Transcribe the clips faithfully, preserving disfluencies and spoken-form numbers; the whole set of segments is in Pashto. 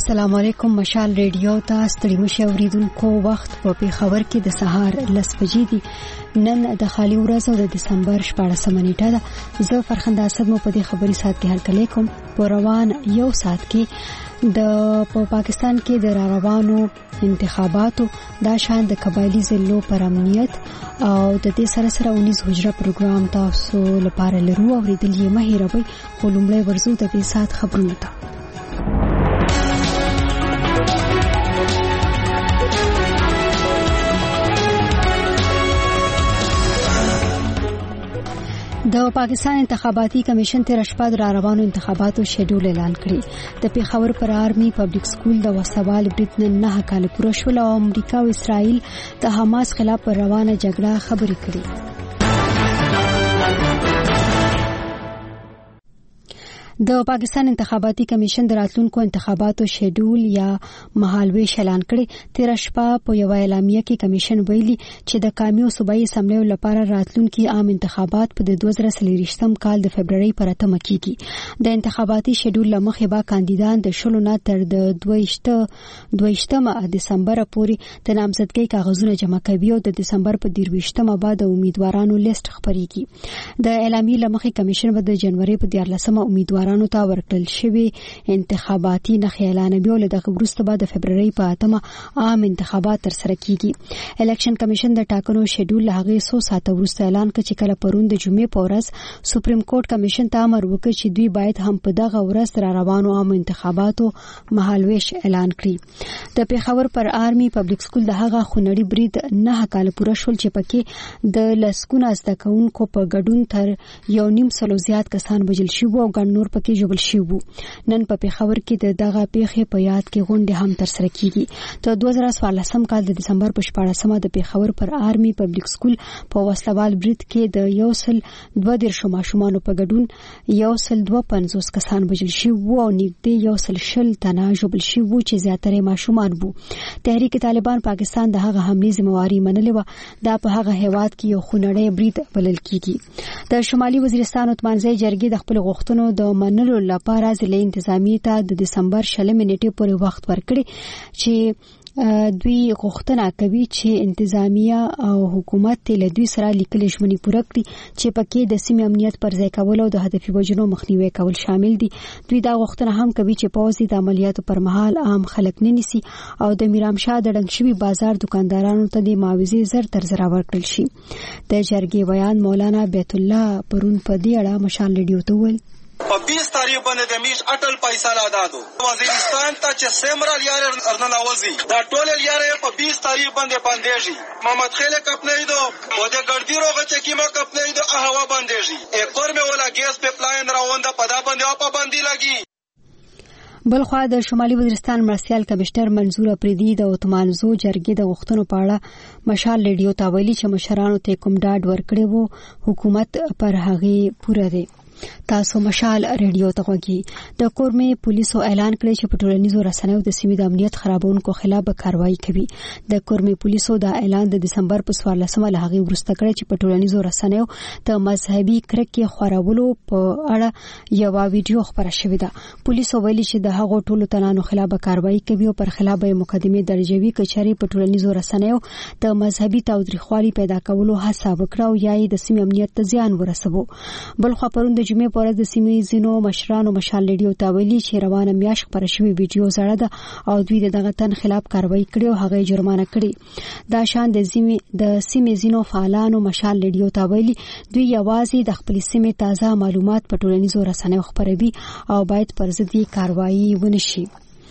السلام علیکم. مشال ریډیو ته ستړي مشه اوریدونکو وخت په پیښور کې د سهار لس بجې دي. نن د خالي ورځ او د دسمبر شپاړسمه نیټه ده. زه فرخنده اسد مو په دې خبري سات کې هرکلی کوم. په روان یو سات کې د په پاکستان کې د روانو انتخاباتو دا شان د قبایلی ضلعو پر امنیت او د دې سره سره اونیز حجره پروګرام تاسو لپاره لرو او ریدل یې مه هیروئ. خو لومړی ورځو د دې سات خبرونه ته. د پاکستان انتخاباتي کمیشن تیر شپه د روانو انتخاباتو شیډول اعلان کړی. د پیښور پر آرمي پبلک سکول د وسوال برید نن نه کال پوره شول او امریکا او اسرائیل د حماس خلاف پر روانه جګړه خبرې کړې. د پاکستان انتخاباتي کمیشن د راتلونکو انتخاباتو شیډول یا مهالویش اعلان کړی. تیر شپه په یو اعلامیه کې کمیشن ویلي چې د قومي او صوبایي اسمبلیو لپاره راتلونکي عام انتخابات په دوه زره څلوېښتم کال د فبرवरी پر اتمه کېږي. د انتخاباتي شیډول لمخې به کاندیدان د شلو نه تر د دویشتمه دسمبر پورې د نامزدګۍ کاغذونه جمع کوي او د دسمبر په دیرويشتمه بعد د امیدوارانو لیست خپرېږي. د اعلامیې لمخې کمیشن به د جنوري په دیارلسمه امیدوارانو رانو ته ورکړل شوی انتخاباتي نخښې اعلانوي او له دغه وروسته به د فبرवरी په اتمه عام انتخابات تر سره کیږي. الیکشن کمیشن د ټاکنو شیډول له هغې څو ساعته وروسته اعلان کړ چې کله پرون د جمعې په ورځ سپریم کورټ کمیشن ته امر وکړ چې دوی باید هم په دغه ورځ را روانو عام انتخاباتو مهالویش اعلان کړي. د پیښور پر آرمي پبلک سکول د هغه خونړي برید نه کال پوره شول چې پکې د لسګونه زده کوونکو په ګډون تر یو نیم سلو زیات کسان وژل شوي او ګڼ نور کې جوړل شوی. نن په پیښور کې د دغه پیښې په یاد کې غونډه هم تر سره کیږي. د دوه زره څوارلسم کال د دسمبر په شپاړسمه د پیښور پر آرمي پبلک سکول په وسلوال برید کې د یو سل دوه دیرش ماشومانو په ګډون یو سل دوه پنځوس کسان وژل شوي او نږدې یو سل شل تنه ژوبل شوي چې زیاتره ماشومان وو. تحریک طالبان پاکستان د هغه حملې ذمہواری منلې و. دا په هغه هیواد کې یو خونړی برید بلل کیږي. د شمالي وزیرستان اتمانځي جرګې د خپل غوښتنو د منلو لپاره ضلع انتظامیه ته د دسمبر شلمې نیټې پورې وخت ورکړي چې دوی غوښتنه کوي چې انتظامیه او حکومت له دوی سره لیکلي ژمنې پوره کړي چې پکې د سیمې امنیت پر ځای کول او د هدفي وژنو مخنیوي کول شامل دي. دوی دا غوښتنه هم کوي چې پوځ د عملیاتو پر مهال عام خلک نه نیسي او د میرامشاه د ډنګ شوي بازار دکاندارانو ته د معاوضې زر تر زر ورکړل شي. د جرګې بیان مولانا بیت الله پرون په دې اړه مشال ریډیو ته وویل. په بیس تاریخ باندې د میش اټل پیسې لادادو وزیرستان ته چې سیمرال یار ارنه نوازي دا ټول یار په بیس تاریخ باندې باندېږي. محمد خیل کپنې دو او د ګردی روغه چې کیما کپنې دو هوا باندېږي. اکور مې ولا ګیس په پلاین راونده پدا باندې او پابندي لګي. بلخوا د شمالي وزیرستان مرستیال کمشنر منظور اپریدي د اتمانزو جرګې د غوښتنو په اړه مشال ریډیو ته ویلي چې مشرانو ته کوم ډاډ ورکړی وو حکومت پر هغه پوره دی. تاسو مشال ریډیو ته غوږی. د کورمې پولیسو اعلان کړی چې په ټولنیزو رسنیو د سیمې د امنیت خرابونکو خلاف به کاروایی کوي. د کورمې پولیسو دا اعلان د دسمبر په څوارلسمه له هغې وروسته کړی چې په ټولنیزو رسنیو د مذهبي کرکې خورولو په اړه یوه ویډیو خپره شوې ده. پولیسو ویلي چې د هغو ټولو تنانو خلاف به کاروایی کوي او پر خلاف به مقدمې درجوي که چېرې په ټولنیزو رسنیو د مذهبي تاوتریخوالي پیدا کولو هڅه وکړه او یا یې د سیمې امنیت ته زیان ورسوو. بلخوا پرون د جمعې په ورځ د سیمې ځینو مشرانو مشال ریډیو ته ویلي چې روانه میاشت خپره شوې ویډیو زړه ده او دوی د دغه تن خلاف کاروایی کړې او هغه یې جرمانه کړې. دا شان د سیمې ځینو فعالانو مشال ریډیو ته ویلي دوی یوازې د خپلې سیمې تازه معلومات په ټولنیزو رسنیو خپروي او باید پر ضد یې کاروایی ونه شي.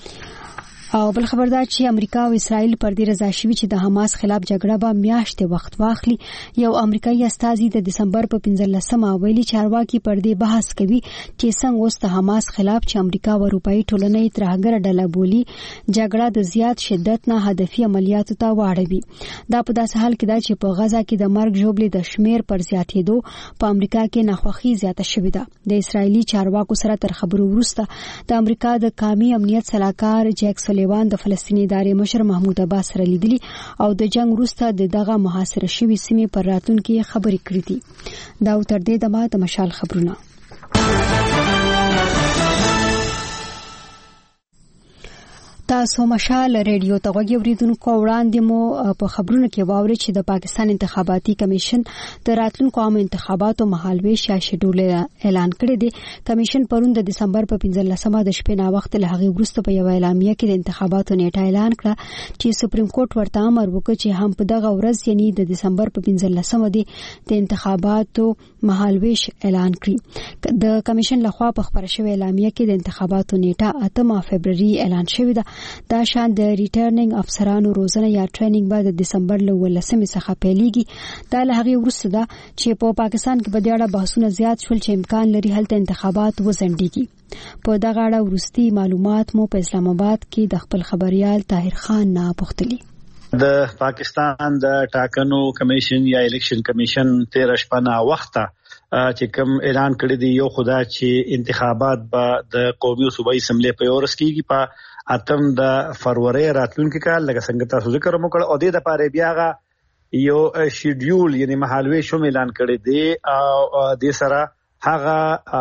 او بل خبردار چې امریکا او اسرائیل پر دې رضا شوي چې د حماس خلاف جګړه به میاشتې وخت واخلي. یو امریکایي استازي د دسمبر په پنځلسمه ویلي چارواکي پر دې بحث کوي چې څنګه اوس د حماس خلاف چې امریکا او اروپایي ټولنه یې ترهګره ډله بولي جګړه د زیات شدت نه هدفي عملیاتو ته واړوي. دا په داسې حال کې ده چې په غزه کې د مرګ ژوبلې د شمیر پر زیاتېدو په امریکا کې ناخوښي زیاته شوې ده. د اسرائیلي چارواکو سره تر خبرو وروسته د امریکا د قومي امنیت سلاکار جیک لیوان د فلسطیني ادارې مشر محمود عباس سره لیدلي او د جنگ وروسته د دغه محاصره شوي سیمې پر راتلونکي خبرې کړې دي. دا تر دې دمه د مشال خبرونه. تاسو مشال ریډیو ته غوږی اوریدونکو وړاندې مو په خبرونو کې واوري چې د پاکستان انتخاباتي کمیشن د راتلونکو عام انتخاباتو مهالويش یا شیډول اعلان کړی دی. کمیشن پرون د دسمبر په پنځلسمه د شپې نا وخت له هغه وروسته په یو اعلامیه کې د انتخاباتو نیټه اعلان کړه چې سپریم کورټ ورته امر وکړ چې هم په دغه ورځ یعنی د دسمبر په پنځلسمه د انتخاباتو مهالويش اعلان کړي. د کمیشن لخوا په خبره شوې اعلامیه کې د انتخاباتو نیټه اتمه فبرवरी اعلان شوې ده. دا شان د ریټرنینګ افسرانو روزنه یا ټریننګ بعد د دسمبر له ولسمې څخه پیلېږي. دا له هغه وروسته ده چې په پاکستان کې په دې اړه بحثونه زیات شول چې امکان لري هلته انتخابات وځنډيږي. په دغه اړه وروستي معلومات مو په اسلام آباد کې د خپل خبريال طاهر خان نه پوښتلي. د پاکستان د ټاکنو کمیشن یا الیکشن کمیشن تیرش پنا وخته چې کوم اعلان کړی دی یو خدا چې انتخابات به د قومي او صوبایي اسمبلی په ورس کېږي په اتم د فروری راتلونکي کال لکه څنګه تاسو ذکر وکړ او د لپاره بیا غا یو شیډول یعنی مهالوي شوم اعلان کړی دی او د سره هغه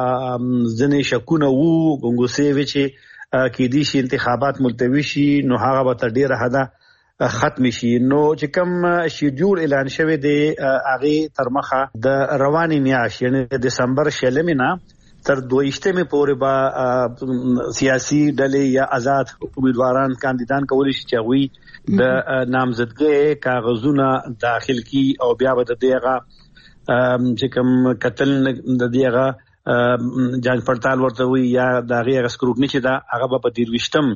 ځنې شکونه وو ګنګوسي وچی کې دي چې انتخابات ملتوي شي نو هغه به تر ډیره حدا ختم شي. نو چې کوم شیډول اعلان شوی دی هغه تر مخه د رواني میاشت یعنی د دسمبر شلمینه تر دویشتمه پورې با سیاسي ډلې یا آزاد امیدواران کاندیدان کولی شي چې وي د نامزدګۍ کاغذونه داخل کی او بیا به د دیغه چې کوم قتل د دیغه جانچ پړتال ورته وي یا دغه اسکروټنی چې دا هغه په دیروشتم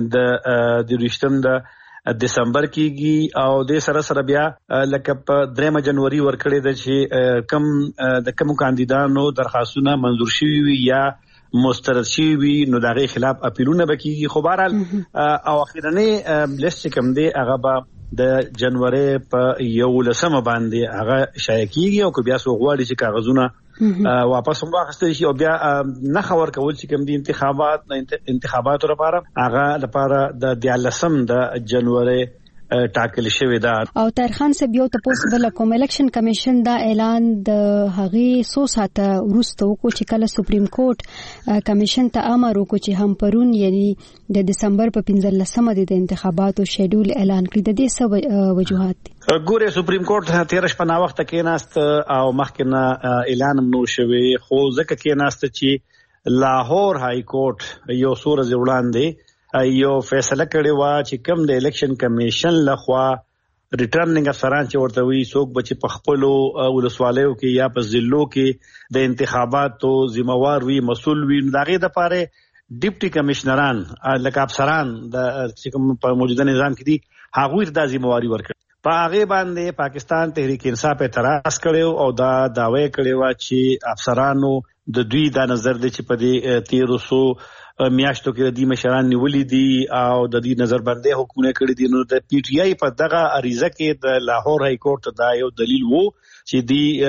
د دیروشتم د دسمبر کېږي او د سره سره بیا لکه په درېمه جنوري ورکړې د چې کم د کوم کاندیدانو درخواستونه منزور شوي وي یا مسترد شوي وي نو دغه خلاف اپیلونه وکړي. خو بهرحال او اخیرنی لیست کوم دی هغه به د جنوري په یو لسمه باندې هغه شایع کیږي او بیا سو غواړي چې کاغذونه واپس هم واخستل شي او بیا نه خبر کول چې کوم دي انتخابات انتخاباتو لپاره هغه لپاره د دیالسم د جنوري ټاکل شوی دا. او ترخان سے بیو تاسو بل کوم الیکشن کمیشن دا اعلان د هغه سو ساته ورستو کو چې کله سپریم کورټ کمیشن ته امر وکړي چې هم پرون یعنی د دسمبر په پنځلسمه د انتخاباتو شیډول اعلان کړي. د دې څه وجوهات دي؟ ګوره سپریم کورټ تیرش په نا وخت کې ناست او مخکنه اعلان نو شوی خو ځکه کې ناست چې لاهور های کورټ یو سورز وړاندې یو فیصله کړی و چې کوم د الیکشن کمیشن لخوا ریټرنینګ افسران چې ورته وي څوک بچ په خپل ولسوالیو کې یا په ضلعو کې د انتخاباتو ذمہوار وي مسؤل وي دغه د پاره ډیپټي کمشنران لکه افسران د چې کوم په موجوده نظام کې دي هغه د ذمہواری ورکړي. په هغه باندې پاکستان تحریک انصاف اعتراض کړو او دا داوی کړو چې افسرانو د دوی د نظر د چې په دې تیرو سو میاشتو کې د مشران نیولې دي او د دې نظر باندې حکومت کړی دي. نو د پی ټی آی په دغه اریزه کې د لاهور های کورټ دا یو دلیل وو چې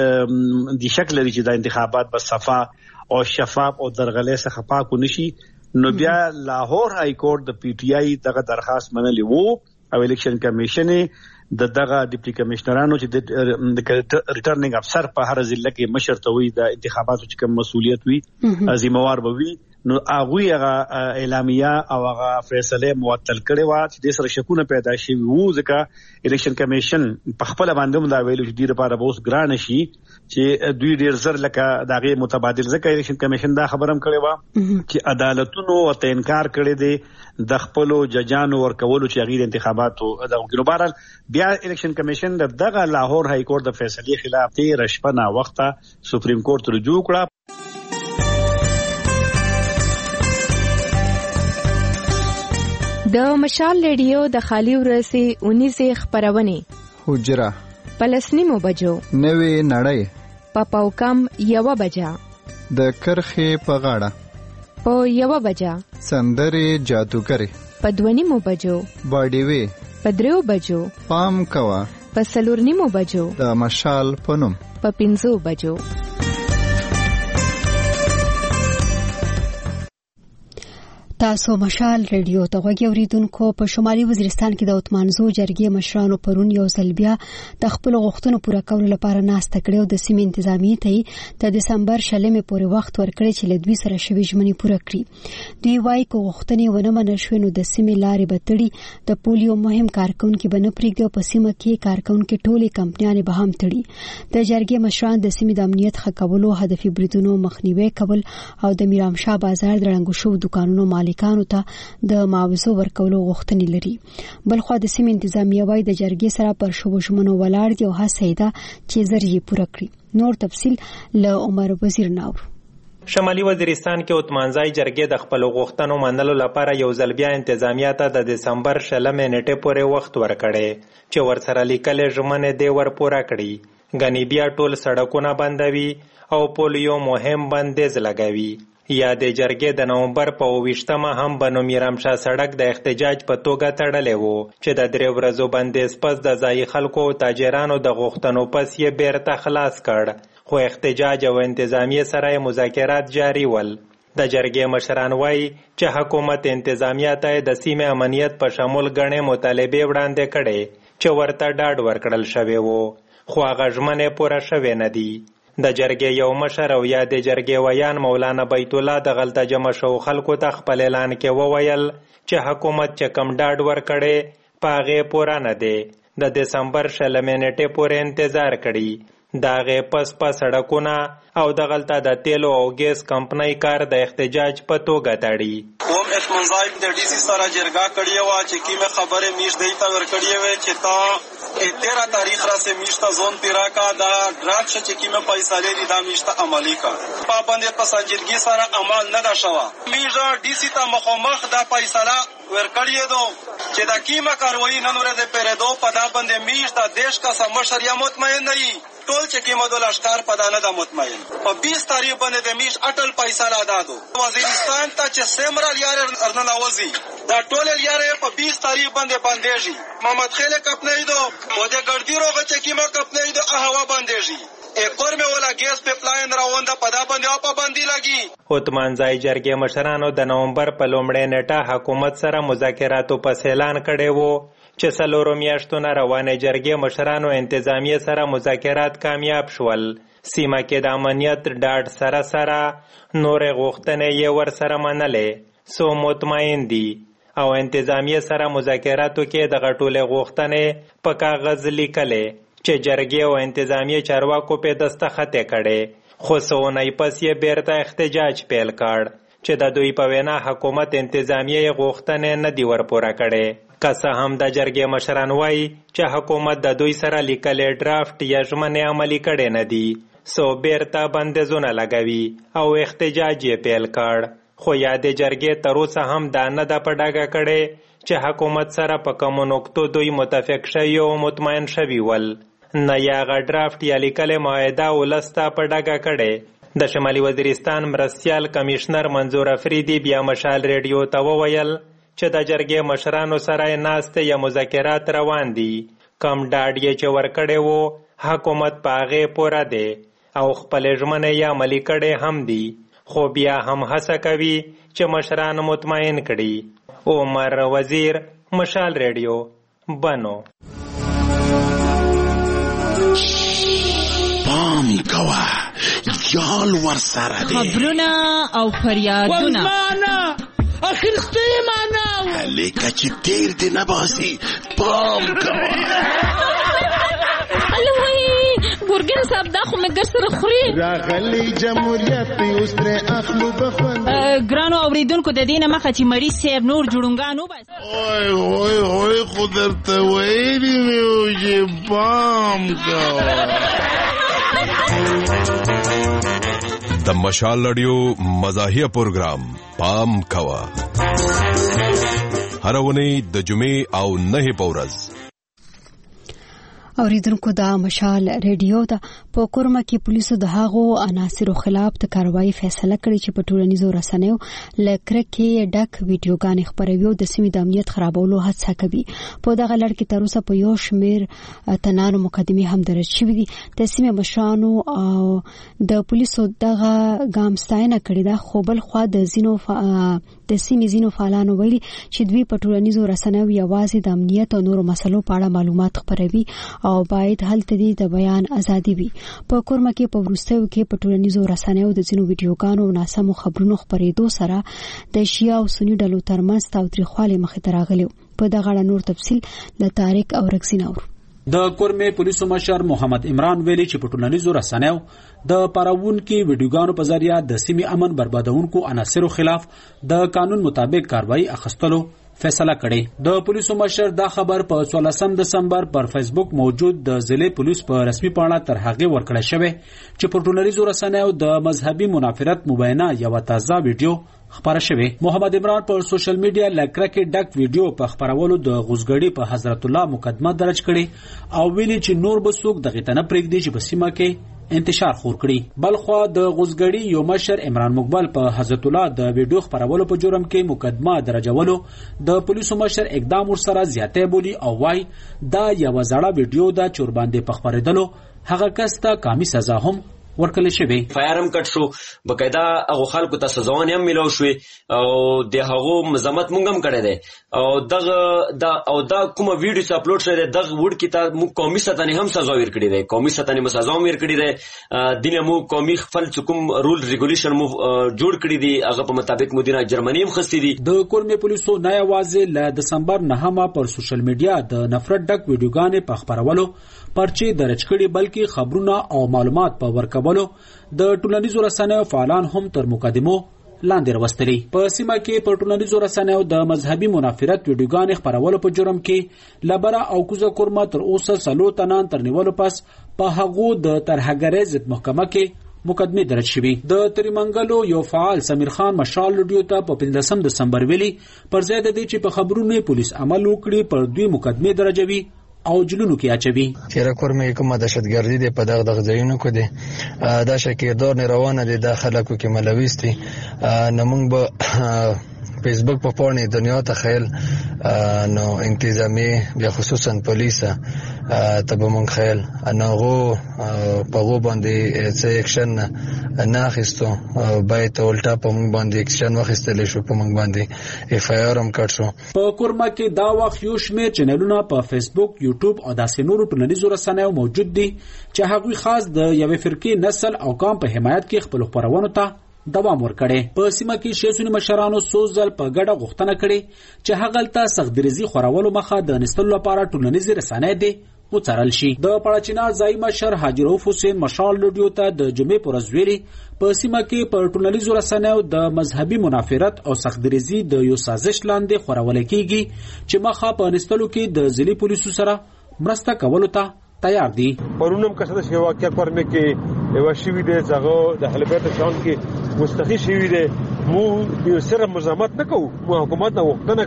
دی د شکل لري چې د انتخابات په صفا او شفاف او درغلې څخه پاک ونشي. نو بیا لاهور های کورټ د پی ټی آی دغه درخواست منلې وو او الیکشن کمیشن د دغه ډیپټي کمشنرانو چې د ریټرنینګ افسر په هر ضلع کې مشر ته وي د انتخاباتو چې کوم مسؤلیت وي ذمہوار به وي نو هغه هغه اعلامیه او هغه فیصله معطل کړي وا چې د سره شکونه پیدا شي وو ځکه الیکشن کمیشن په خپل باندې هم دا ویلو چې ډیره لپاره بوس ګران شي چې دوی ډیر زر لکه دغه متبادل ځکه الیکشن کمیشن دا خبرم کړي وا چې عدالتونو ته انکار کړي دي د خپل ججانو ورکولو چې غیر انتخاباتو د ګلوبال بیا الیکشن کمیشن دغه لاهور های کورټ د فیصله خلاف تی رشپنا وخته سپریم کورټ رجوع کړه. د مشال ریډیو د خالی ورسي اونیزه خبرونه حجره پلسنیمو بجو نوې نړۍ په پاوکم یو بجا د کرخې په غاړه په یو بجا سندري جادوګری په دونیمو بجو باډیوي په دریو بجو پام کوا په سلورنیمو بجو د مشال پنوم په پنځو بجو. تاسو مشال ریډیو ته غوږی اوریدونکو. په شمالي وزیرستان کې د اتمانزو جرګې مشرانو پرون یو ځل بیا د خپل غوښتنو پوره کولو لپاره ناسته کړې او د سیمې انتظامیې ته د دسمبر شلمې پورې وخت ورکړی چې له دوی سره شوي ژمنې پوره کړي. دوی وایي که غوښتنې ونه منل شوې نو د سیمې لارې به تړي، د پولیو مهم کارکونکي به نه پرېږدي او په سیمه کې کارکونکي ټولې کمپنیانې به هم تړي. د جرګې مشران د سیمې د امنیت ښه کولو، هدفي بریدونو مخنیوی کول او د میرامشاه بازار د ړنګو شوو دوکانونو مالکانو ته د معاوضو ورکولو غوښتنې لري. بلخوا د سیمې انتظامیه وايي د جرګې سره پر شوو ژمنو ولاړ دي او هڅه یې ده چې ژر یې پوره کړي. نور تفصیل له عمر وزیر ناور. شمالي وزیرستان کې اتمانځای جرګې د خپل غوښتنو منلو لپاره یو ځل بیا انتظامیه ته د دسمبر شلمې نیټې پورې وخت ورکړی چې ورسره لیکلې ژمنې دې ور پوره کړي. ګنې بیا ټول سړکونه بندوي او پولیو مهم بندیز لګوي. یا د جرګې د نومبر په اوویشتمه هم بنو میرامشاه سړک د احتجاج په توګه تړلی و چې د درې ورځو بندیز پس د ځایي خلکو او تاجرانو د غوښتنو پس یې بیرته خلاص کړ، خو احتجاج او انتظامیې سره مذاکرات جاري ول. د جرګې مشران وایي چې حکومت انتظامیه ته د سیمې امنیت په شمول ګڼې مطالبې وړاندې کړې چې ورته ډاډ ورکړل شوی و، خو هغه ژمنې پوره شوې نه دي. د جرګې یو مشر او یا د جرګې ویان مولانا بیت الله د غلطه جمع شو خلکو ته خپل اعلان کې وویل چې حکومت چې کم ډاډ ورکړي په هغې پوره نه دی، د دسمبر شلمې نیټې پورې انتظار کړي. د هغې پس په سړکونه او د غلطه د تیلو او ګیس کمپنۍ کار د احتجاج په توګه تړي. اوم اتمنځای د ډي سي سره جرګه کړې وه چې کومې خبرې میش دی ته ورکړې وې چې تا تیرہ تاریخ را سے میشتا زون پیرا کا دا ډراپ شه چې کومه فیصله دي دا میشتا عملی کا پابند په سنجیدګي سره عمل نه دا شوا. میجا ډي سي ته مخامخ دا فیصله ورکړې دو چې دا کیمه کاروایی نن ورځ پرې دو پدا باندې میشتا دیش کا سمشر یا مطمئن نه ټول چې کیمه د لشکار پدا نه دا مطمئن. په بیس تاریخ باندې د میش اٹل فیصله دادو وزیرستان ته چې سیمرال یار ارنلاوزی دا ټول یار په بیس تاریخ باندې باندېږي. محمد خیل کپنې دو او د ګردی روغه چې کیمه کپنې دو هوا باندېږي. اکور میں ولا گیس پپ لائن راونده پدا باندې او پابندي لګي. اتمانځای جرګې مشرانو د نومبر په لومړۍ نیټه حکومت سره مذاکراتو پس اعلان کړی وو چې څلورو میاشتو نه روانې جرګې مشرانو انتظامیه سره مذاکرات کامیاب شول. سیمه کې د امنیت ډاډ سره سره نورې غوښتنې یې ورسره منلې، سو مطمئن دي او انتظامیه سره مذاکراتو کې دغه ټولې غوښتنې په کاغذ لیکلې چې جرګې او انتظامیه چارواکو په دستخط کړي. خو څو پس یې بیرته احتجاج پیل کړ چې د دوی په وینا حکومت انتظامیه غوښتنې نه دي ورپوره کړي. که څه هم د جرګې مشران وایي چې حکومت د دوی سره لیکلې ډرافټ یا ژمنې عملي کړي نه دي، سو بیرته بندیزونه لګوي او احتجاج یې پیل کړ. خو یا د جرګې تر اوسه هم دا نه ده په ډاګه کړې چې حکومت سره په کومو نقطو دوی متفق شوي او مطمئن شوي ول، نه یا هغه ډرافټ یا لیکلې معاهده ولس ته په ډاګه کړې. د شمالي وزیرستان مرستیال کمیشنر منظور افریدي بیا مشال ریډیو ته وویل چې د جرګې مشرانو سره ناستې یا مذاکرات روان دي، کم ډاډ یې چې ورکړی وو حکومت په هغې پوره دی او خپلې ژمنې یې عملي کړې هم دي، خو بیا هم هڅه کوي چې مشران مطمئن کړي. عمر وزیر، مشال ریډیو، بنو. پام کوه یال ور سره دی خبرونه او فریادونه ورمانه اخر سپیمانه لیکه چې تیر دی نباسي. پام کوه الوی ګورګین صاحب دا خو مګر سره خوري راغلی جمهوریت اوس تر اخلو بخوند. ګرانو اوریدونکو د دینه مخه چې مری صاحب نور جوړونګانو بس اوه اوه اوه خو درته ویلي مې چې پام کوه. د مشال رادیو مزاحیه پروګرام پام کوه هر ونی د جمعې او نه په ورځ. اوریدونکو دا مشال ریډیو دا په کورما کې پولیسو د هغو عناصرو خلاف د کاروایی فیصله کړې چې په ټولنیزو رسنیو لکه کې ډک ویډیوګانې خپروي او د سیمې د امنیت خرابولو هڅه کوي. په دغه لړ کې تر اوسه په یو شمېر تنانو مقدمې هم درج شوې دي. د سیمې مشرانو او د پولیسو دغه ګام ستاینه کړې ده، خو بل خوا د زینو د سیمې ځینو فعالانو ویلي چې دوی په ټولنیزو رسنیو یوازې د امنیت او نورو مسلو په اړه معلومات خپروي او باید هلته د بیان ازادي وي. په کورما کې په وروستیو کې په ټولنیزو رسنیو د ځینو ویډیوګانو او ناسمو خبرونو خپرېدو سره د شیعه او سني ډلو ترمنځ تاوتریخوالی مخې ته راغلی. په دغه اړه نور تفصیل له طارق او رکسین اورو. د کورمې پولیسو مشر محمد عمران ویلي چې په ټولنیزو رسنیو د پاراونکو ویډیوګانو په ذریعہ د سیمې امن بربادونکو عناصرو خلاف د قانون مطابق کاروایی اخیستلو فیصله کړې. د پولیسو مشر دا خبر په څوارلسم دسمبر پر فیسبوک موجود د ضلع پولیس په رسمي پاڼه تر هغه ورکړی شوی چې په ټولنیزو رسنیو د مذهبي منافرت مبینه یو تازه ویډیو خبره شوی. محمد عمران پر سوشل میډیا لکه کې ډک ویډیو په خبرولو د غوسګړي په حضرت الله مقدمه درج کړي او ویلي چې نور به څوک دغه تنه پرېږدي چې په سیمه کې انتشار خور کړي. بلخوا د غوسګړي یو مشر عمران مقبل په حضرت الله د ویډیو خبرولو په جرم کې مقدمه درجولو د پولیسو مشر اقدام ورسره زیاته بولی او وای دا یو زړه ویډیو دا چور باندې په خبرېدلو هغه کس ته قامي سزا هم ورکل شوی. فایرم کټ شو، بقاعده هغه خلکو ته سزاونه هم ملو شوې او د هغه مزمت مونږ هم کړی دی او دغه دا او دا کومه ویډیو چې اپلوډ شوی دی دغه وډ کې ته مو قومي ستنې هم سزا ورکړي دی قومي ستنې مو سزا ورکړي دی دینه مو قومي خپل کوم رول ریګولیشن مو جوړ کړی دی هغه په مطابق مدینه جرمنی هم خستی دي. د کورمې پولیسو نه یوازې ل دسمبر نهمه پر سوشل میډیا د نفرت ډک ویډیوګانې په خبرولو پرچې درج کړي بلکې خبرونه او معلومات په ورکولو د ټولنیزو رسنیو فعالان هم تر مقدمو لاندې راوستلي. په سیمه کې په ټولنیزو رسنیو د مذهبي منافرت ویډیوګانې خبرولو په جرم کې لبره او کوزه کورما تر اوسه سلو تنان تر نیولو پس په هغو د ترهګرۍ ضد محکمه کې مقدمه درج شوی. د تریمنګلو یو فعال سمیر خان مشال لډیو ته په پنځلسم دسمبر ویلي پر ځای د دې چې په خبرونو پولیس عمل وکړي پر دوی مقدمه درجوي او جلونو کې اچوي. چیرې کورمې کومه دهشتګردي ده په دغه دغه ځایونو کې ده دا شکه دور نه روانه دي د خلکو کې ملويستي نمونږ به فیسبوک په پورنې دنیا ته خیل نو انتظامی بیا خصوصا پولیسه ته به مونږ خیل انغو په غو باندې څه اکشن نه اخیستو باید الټا په مونږ باندې اکشن واخیستل شو په مونږ باندې اف آی آر هم کړ شو. په کورما کې دا وخت یو شمېر چینلونه په فیسبوک یوټیوب او داسې نورو ټولنیزو رسنیو موجود دي چې هغوی خاص د یوې فرقې نسل او قوم په حمایت کې خپل خبرونه ته دوام ورکړي. په سیمه کې شیسونی مشرانو سوزل په ګډه غوښتنه کړي چې هغلته سختدریزي خورولو مخه د نستلو لپاره ټولنیزې رسنۍ دي وڅارل شي. د پړچینار ځای مشر حاجی رؤف حسین مشال لډیو ته د جمعې پر ورځ ویلي په سیمه کې په ټولنیزو رسنیو د مذهبي منافرت او سختدریزي د یو سازش لاندې خورول کیږي چې مخه په نستلو کې د ضلعي پولیسو سره مرسته کولو ته تیار دي. پرونم کسه چې واقعیا کورمه کې یو شی وی دی زغه د حلبیت شان کې مستخی شی وی دی مو یو سره مزاحمت نه کوو مو حکومت نه وختنه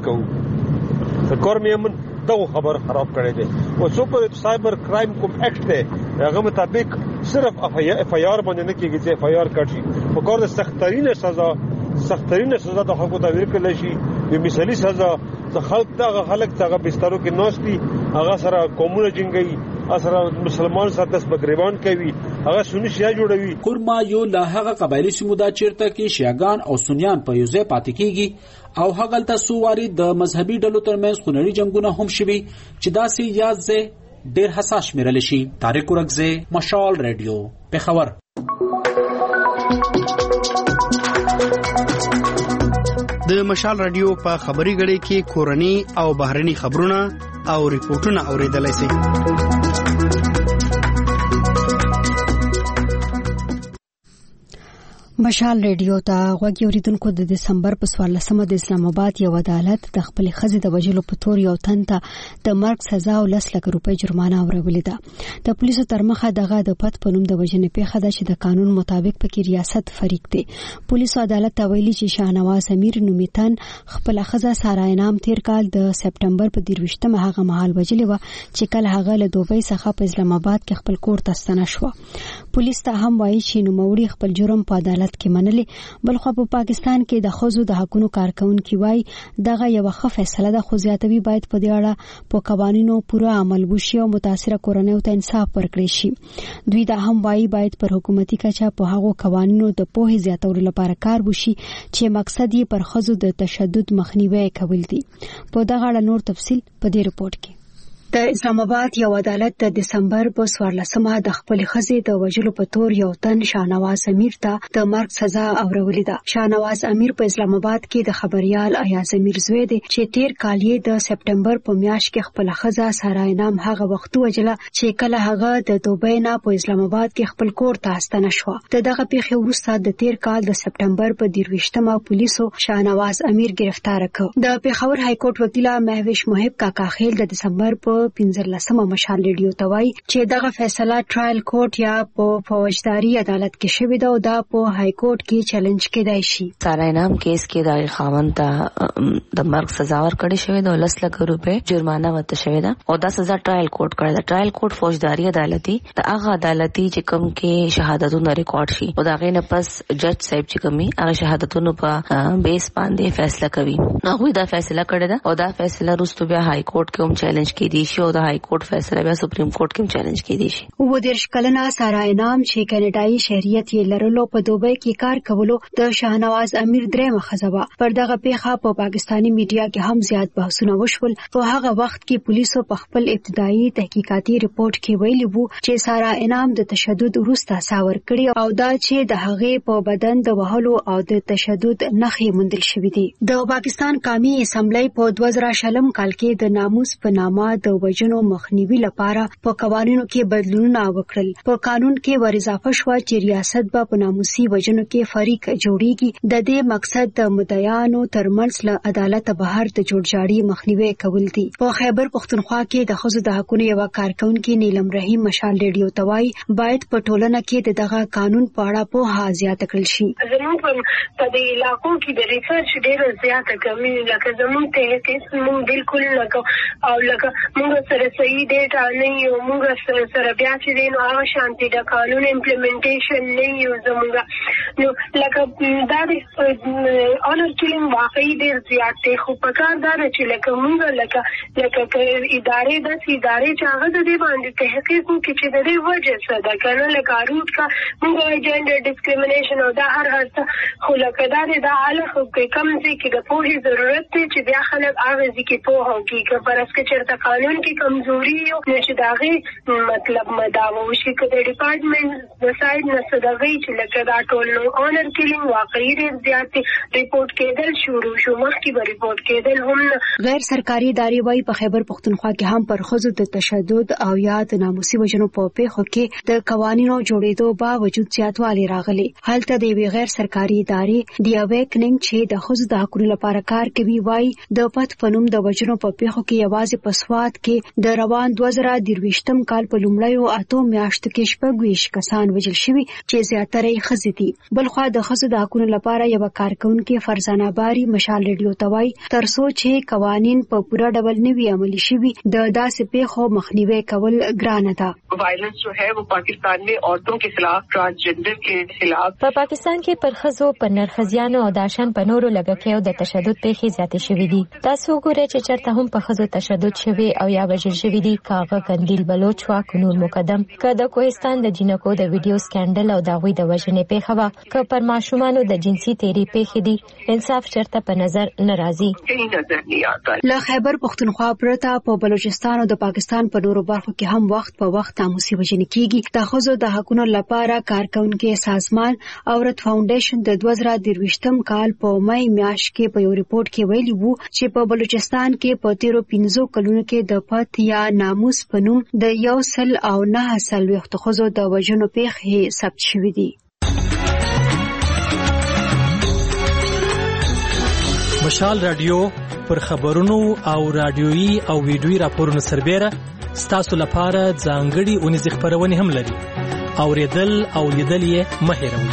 کوو د کورمه من دغه خبر خراب کړی دی او څو په سایبر کرایم کوم اکټ دی هغه مطابق صرف اف آی آر باندې نه کیږي چې اف آی آر کړي په کار د سخترینه سزا سخترینه سزا د حکومت تعبیر کړل شي د مثالی سزا د خلک دغه خلک دغه بسترو کې ناشتي هغه سره قومونه جنګي اثر مسلمان سره داس بګریبان کوي هغه سنی شیا جوړوي. کورما یو له هغه قبایلی سیمه چیرته کې شیعاګان او سنیان په یوځای پاتې کیږي او هغه تل سوواري د مذهبي ډلو ترمنځ خونړي جنگونه هم شوي چې داسې یاد زه ډیر حساس شمیرل شي. طارق ورکزه مشال ریډیو پېښور. د مشال رادیو په خبري غړي کې کورني او بهرني خبرونه او ریپورتونه اوریدلای شئ. مشال ریډیو ته غوږی اوریدونکو د دسمبر په څوارلسمه د اسلام آباد یو عدالت د خپل خزې د وجلو په تور یو تن ته د مرګ سزا او لس لک روپۍ جرمانه اورولې ده. د پولیسو تر مخه دغه د پت په نوم د وجنې پیښه ده چې د قانون مطابق پکې ریاست فریق دی. پولیسو عدالت ته ویلي چې شاهنواز امیر نومیتن خپل خزه سارا انعام تیر کال د سپټمبر په دیروشتمه هغه مهال وجلې و چې کله هغه له دوبۍ څخه په اسلام آباد کې خپل کور ته ستنه شو. پولیس ته هم وایي چې نوموړي خپل جرم په عدالت کې منلې. بل خو په پاکستان کې د ښځو د حقوقو کارکونکو وایي دغه یو ښه فیصله ده، خو زیاتوي باید په دې اړه په قوانینو پوره عمل وشي او متاثره کورنیو ته انصاف ورکړي شي. دوی دا هم وایي باید پر حکومتي کچه په هغو قوانینو د پوهې زیاتولو لپاره کار وشي چې مقصد یې پر ښځو د تشدد مخنیوي کول دي. په دغه اړه نور تفصیل په دې رپورت کې. د اسلام آباد یو عدالت د دسمبر په څوارلسمه د خپل خزې د وجلو په تور یو تن شاهنواز امیر ته د مرګ سزا اورولې ده. شاهنواز امیر په اسلام آباد کې د خبريال ایاز امیر زوی دی چې تیر کال یې د سپټمبر په میاشت کې خپل خزه سارا انعام هغه وخت وجله چې کله هغه د دوبۍ نه په اسلام آباد کې خپل کور ته ستنه شو. د دغه پیښې وروسته د تیر کال د سپټمبر په دیروشتمه پولیسو شاهنواز امیر گرفتار کړ. د پیښور های کورټ وکیل مهوش محب کاکا خیل د دسمبر په پنځلسمه مشال ریډیو ته وایي چې دغه فیصله ټرایل کورټ یا په فوجداري عدالت کې شوې ده او دا په های کورټ کې چیلنج کېدای شي. سارا انعام کیس کې د خاوند ته د مرګ سزا ورکړې شوې ده او لس لک روپۍ جرمانه ورته شوې ده او دا سزا ټرایل کورټ کړی ده. ټرایل کورټ فوجداري عدالتي د هغه عدالتي چې کوم کې شهادتونه ریکارډ شي او دا غینه پس جج صاحب چې کومي هغه شهادتونو په بیس باندې فیصله کوي. هغه دا فیصله کړی ده او دا فیصله وروسته بیا های کورټ کې هم چیلنج کېدی شي او د های کورټ فیصله بیا سپریم کورټ کې چیلنج کېدی شي. و دیرش کلنه سارا انعام چې کینیډایي شهریت یې لرلو په دوبۍ کې کار کولو د شاهنواز امیر درېمه ښځه وه. پر دغه پیښه په پاکستاني میډیا کې هم زیات بحثونه وشول. په هغه وخت کې پولیسو په خپل ابتدایي تحقیقاتي ریپورت کې ویلي وو چې سارا انعام د تشدد وروسته سا ورکړي او دا چې د هغې په بدن د وهلو او د تشدد نښې موندل شوې دي. د پاکستان قومي اسمبلی په دوه زره شلم کال کې د ناموس په نامه د وژنو مخنیوي لپاره په قوانینو کې بدلونونه وکړل. په قانون کې ور اضافه شو چې ریاست به په ناموسي وژنو کې فریق جوړیږي. د دې مقصد د مدعیانو ترمنځ له عدالت بهر د جوړجاړي مخنیوي کول دي. په خیبر پښتونخوا کې د ښځو د حقوقو یو کارکونکي نیلم رحیم مشال ریډیو ته وایي باید په ټولنه کې دغه قانون په اړه پوهه زیاته کړل شي. زموږ په دې علاقو کې د ریسرچ ډېره زیاته کمی لکه زموږ ته کې موږ بالکل لکه او لکه موږ سره صحیح ډیټا نه یو موږ سره بیا چې دی نو هغه شانتي د قانون امپلیمنټیشن نه یو زموږ نو لکه دا د آنر کیلینګ واقعي ډېر زیات دی خو په کار دا ده چې لکه موږ لکه لکه ادارې داسې ادارې چې هغه د دې باندې تحقیق وکړي چې د دې وجه څه ده که نه لکه روټ کا موږ جنډر ډسکریمنیشن او دا هر هر څه خو لکه دا دی دا حاله خو کم ځای کې د پوهې ضرورت دی چې بیا خلک هغه ځای کې پوهه وکړي که فرض که چېرته قانون کې کمزوري یو نو چې د هغې مطلب مداوه وشي که د ډپارټمنټ د سایډ نه څه د هغې چې لکه دا ټول نو آنر کیلینګ واقعي ډېر زیات دی ریپورټ کېدل شروع شو مخکې به ریپورټ کېدل هم نه. غیر سرکاري ادارې وایي په خیبر پښتونخوا کې هم پر ښځو د تشدد او یا د ناموسي وژنو په پیښو کې د قوانینو جوړېدو باوجود زیاتوالی راغلی. هلته د یوې غیر سرکاري ادارې دی اویکنینګ چې د ښځو د حقوقو لپاره کار کوي وایي د پت په نوم د وژنو په پیښو کې یوازې په سوات کې د روان دوه زره درویشتم کال په لومړیو اتو میاشتو کې شپږ ویشت کسان وژل شوي چې زیاتره یې ښځې دي. بلخوا د ښځو د حقوقو لپاره یوه کارکونکې فرزانه باري مشال ریډیو ته وایي تر څو چې قوانین په پوره ډول نه وي عملي شوي د داسې پیښو مخنیوی کول ګرانه ده. وایلنس جو ہے وہ پاکستان میں عورتوں کے خلاف ٹرانسجنڈر کے خلاف په پاکستان کې پر ښځو په نرښځیانو او داشن په نورو لږکیو د تشدد پیښې زیاتې شوې دي. تاسو وګورئ چې چېرته هم په ښځو تشدد شوی او یا وژل شوي دي کاغه قندیل بلوچ وا کنور مقدم که د کوهستان د جنکو د ویډیو سکینډل او د هغوی د وژنې پیښه وه که پر ماشومانو د جنسي تیري پیښې دي انصاف چېرته په نظر نه راځي. له خیبر پښتونخوا پرته په بلوچستان او د پاکستان په نورو برخو کې هم وخت په وخت ناموسي وژنې کېږي. د ښځو د حقونو لپاره کارکونکي سازمان عورت فاونډیشن د دوه زره درویشتم کال په مای میاشت کې په یو ریپورت کې ویلي وو چې په بلوچستان کې په تیرو پنځو کلونو کې د پت یا ناموس په نوم د یو سل او نه څلوېښت ښځو د وژنو پیښې ثبت شوې دي. مشال رادیو پر خبرونو او رادیويي او ویډیويي راپورونو سربېره ستاسو لپاره ځانګړي اونیزې خپرونې هم لري. اوریدل او لیدل یې مه هېروئ.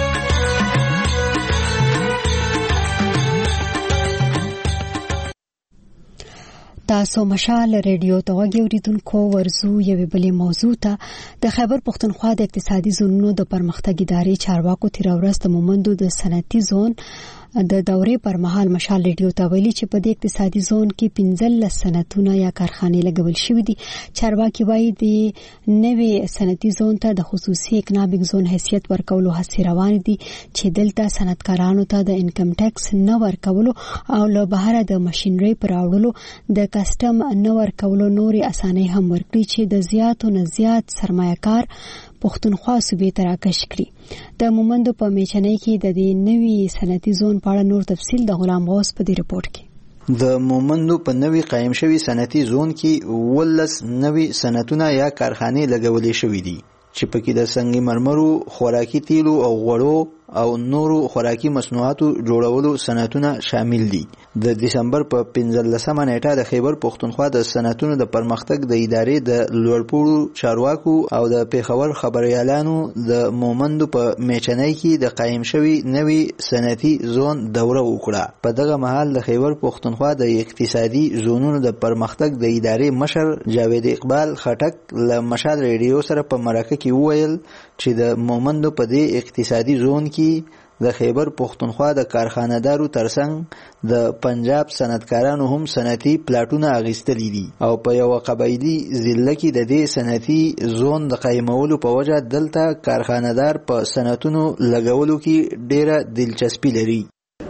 تاسو مشال ریډیو ته غوږی اوریدونکو ورزو یوې بلې موضوع ته. د خیبر پښتونخوا د اقتصادي زونونو د پرمختګ ادارې چارواکو تیر ورځ د مومندو د صنعتي زون د دورې پر مهال مشال ریډیو ته ویلي چې په دې اقتصادي زون کې پنځلس صنعتونه یا کارخانې لګول شوې دي. چارواکي وایي د نوې صنعتي زون ته د خصوصي اکنامک زون حیثیت ورکولو هڅې روانې دي چې دلته صنعتکارانو ته د انکم ټیکس نه ورکولو او له بهره د ماشینري پر راوړلو د کسټم نه ورکولو نورې اسانۍ هم ورکړي چې د زیاتو نه زیات سرمایه‌کار پښتونخوا صوبې ته راکش کړي. د مومندو په میچنۍ کې د دې نوي صنعتي زون په اړه نور تفصیل د غلام غوث په دې رپورت کې. د مومندو په نوي قائم شوی صنعتي زون کې ولس نوي صنعتونه یا کارخانې لګولې شوې دي چې پکې د سنگ مرمرو، خوراکي تیلو او غوړو او نورو خوراکي مصنوعاتو جوړولو صنعتونه شامل دي. د دسمبر په پنځلسمه نیټه د خیبر پښتونخوا د صنعتونو د پرمختګ د ادارې د لوړپوړو چارواکو او د پیښور خبريالانو د مومندو په میچنۍ کې د قائم شوی نوي صنعتي زون دوره وکړه. په دغه مهال د خیبر پښتونخوا د اقتصادي زونونو د پرمختګ د ادارې مشر جاوید اقبال خټک له مشال ریډیو سره په مرکه کې وویل چې د مومندو په دې اقتصادي زون کې د خیبر پښتونخوا د کارخانه‌دارو ترڅنګ د پنجاب صنعتکارانو هم صنعتي پلاټونه اخیستلي دي او په یو قبایلی ضلع کې د دې صنعتي زون د قایمولو په وجه دلته کارخانه‌دار په صنعتونو لګولو کې ډیره دلچسپي لري.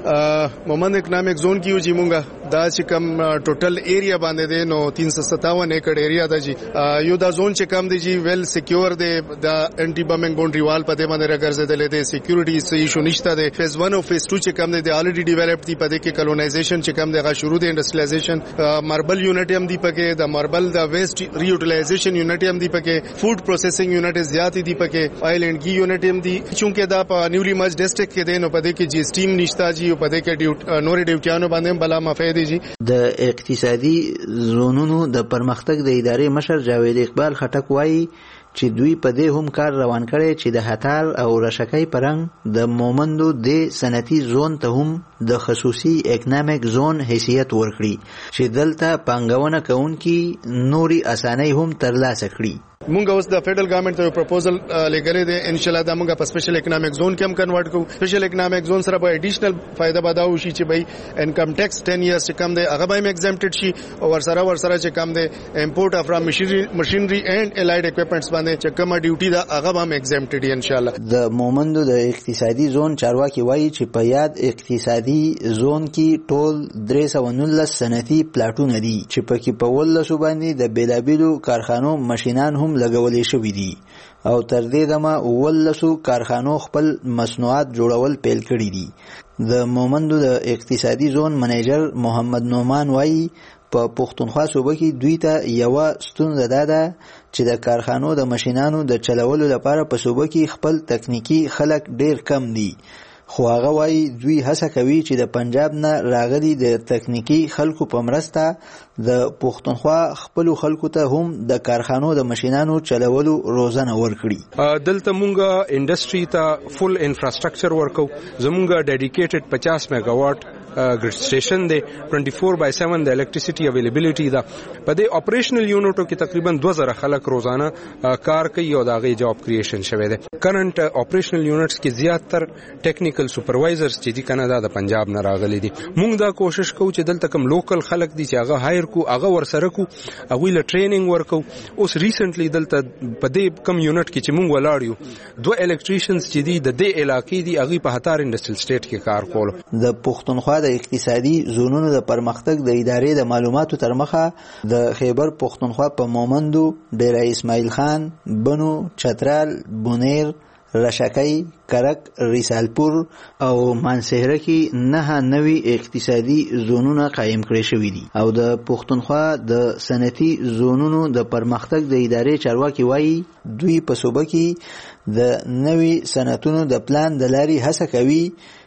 مومند اکنامک زون کیو جی مونږه دا چې کم ټوټل ایریا باندې دی نو تین سو ستاون ایکڑ ایریا دا جی یو دا زون چې کم دی جی ویل سکیور دی دا انټي بمینګ باونډري وال په دې باندې راګرځیدل دي سکیورټي سې ایشو نشته دی. فیز ون او فیز ټو چې کم دی دی الریډي ډیولپډ دی په دې کې کلونایزیشن چې کم دی غا شروع دی انډستریالایزیشن ماربل یونټ هم دی پکې د ماربل د ویسټ ری یوټیلایزیشن یونټ هم دی پکې فود پروسیسینګ یونټ زیات دی پکې آیل اینڈ گی یونټ هم دی چونکه دا په نیولی مرج ډسټریکټ کې دی نو په دې کې جی سټیم نشتا جی په دې کې نورې ډیوټیانو باندې بلا مفید دي. د اقتصادي زونونو د پرمختګ د ادارې مشر جاوید اقبال خټک وایي چې دوی په دې هم کار روان کړي چې د هتار او رشکای پرنګ د مومندو د صنعتي زون ته هم د خصوصي اکنامک زون حیثیت ورکړي چې دلته پانګونه کوونکي نوري اسانۍ هم ترلاسه کړي. مونږ اوس د فدرل ګورنمنت ته پروپوزل لګلې ده ان شاء الله دا مونږ په سپیشل اکنامک زون کې هم کنورټ کوو. سپیشل اکنامک زون سره به اډیشنل فائدہ بداو شي چې بھائی انکم ټیکس ټین ایئرز چې کم دی هغه به هم ایگزامپټډ شي او ور سره ور سره چې کم دی امپورټ اف فرام ماشینری اینڈ الایډ اکوپمنټس باندې چې کومه ډیوټي دا هغه به هم ایگزامپټډ ان شاء الله. د مومندو د اقتصادي زون چارواکي وایي چې په یاد اقتصادي زون کې ټول درې سوه نولس صنعتي پلاټونه دي چې پکې په ولسو باندې د بیلابیلو کارخانو ماشینان هم لګولې شوي دي او تر دې دمه ولسو کارخانو خپل مصنوعات جوړول پیل کړي دي. د مومندو د اقتصادي زون منیجر محمد نومان وایي په پښتونخوا صوبه کې دوی ته یو ستونزه ده ده چې د کارخانو د ماشینانو د چلولو لپاره په صوبه کې خپل تکنیکی خلک ډیر کم دي. خو هغه وایي دوی هڅه کوي چې د پنجاب نه راغلي د تکنیکی خلکو په مرسته د پښتونخوا خپل خلکو ته هم د کارخانو د ماشینانو چلولو روزنه ورکړي. دلته مونږه انډستری ته فل انفراستراکچر ورکو. زمونږه ډیډیکیټډ پچاس میگاواټ ګریډ سټیشن دی چوبیس بای سیون د الکتریسيټي اویلیبিলিټي ده. په دې اپریشنل یونټو کې تقریبا دوه زره خلک روزانه کار کوي او داغه جاب کریشن شوی دی. کرنٹ اپریشنل یونټس کې زیاتره ټیکنیکل سپروایزرز چې دي کنه دا د پنجاب نه راغلي دي. مونږ دا کوشش کوو چې دلته کوم لوکل خلک دي چې هغه هایر کو هغه ورسره کو هغه له ټریننګ ورکو. اوس ریسنټلی دلته په دې کم یونټ کې چې مونږ ولاړ یو دوه الکتریشنز چې دي د دې علاقې دي هغه په هتار انډستریل سټیټ کې کار کول. د پښتونخوا د اقتصادي زونونو د پرمختګ د ادارې د معلوماتو تر مخه د خیبر پښتونخوا په مومندو، ډیره اسماعیل خان، بنو، چترال، بونیر، رشکای، کرک، ریسالپور او مانسهره کې نه نوي اقتصادي زونونه قائم کړي شوي دي او د پښتونخوا د صنعتي زونونو د پرمختګ د ادارې چارواکي وایي دوی په صوبه کې د نوي صنعتونو د پلان د لارې هڅه کوي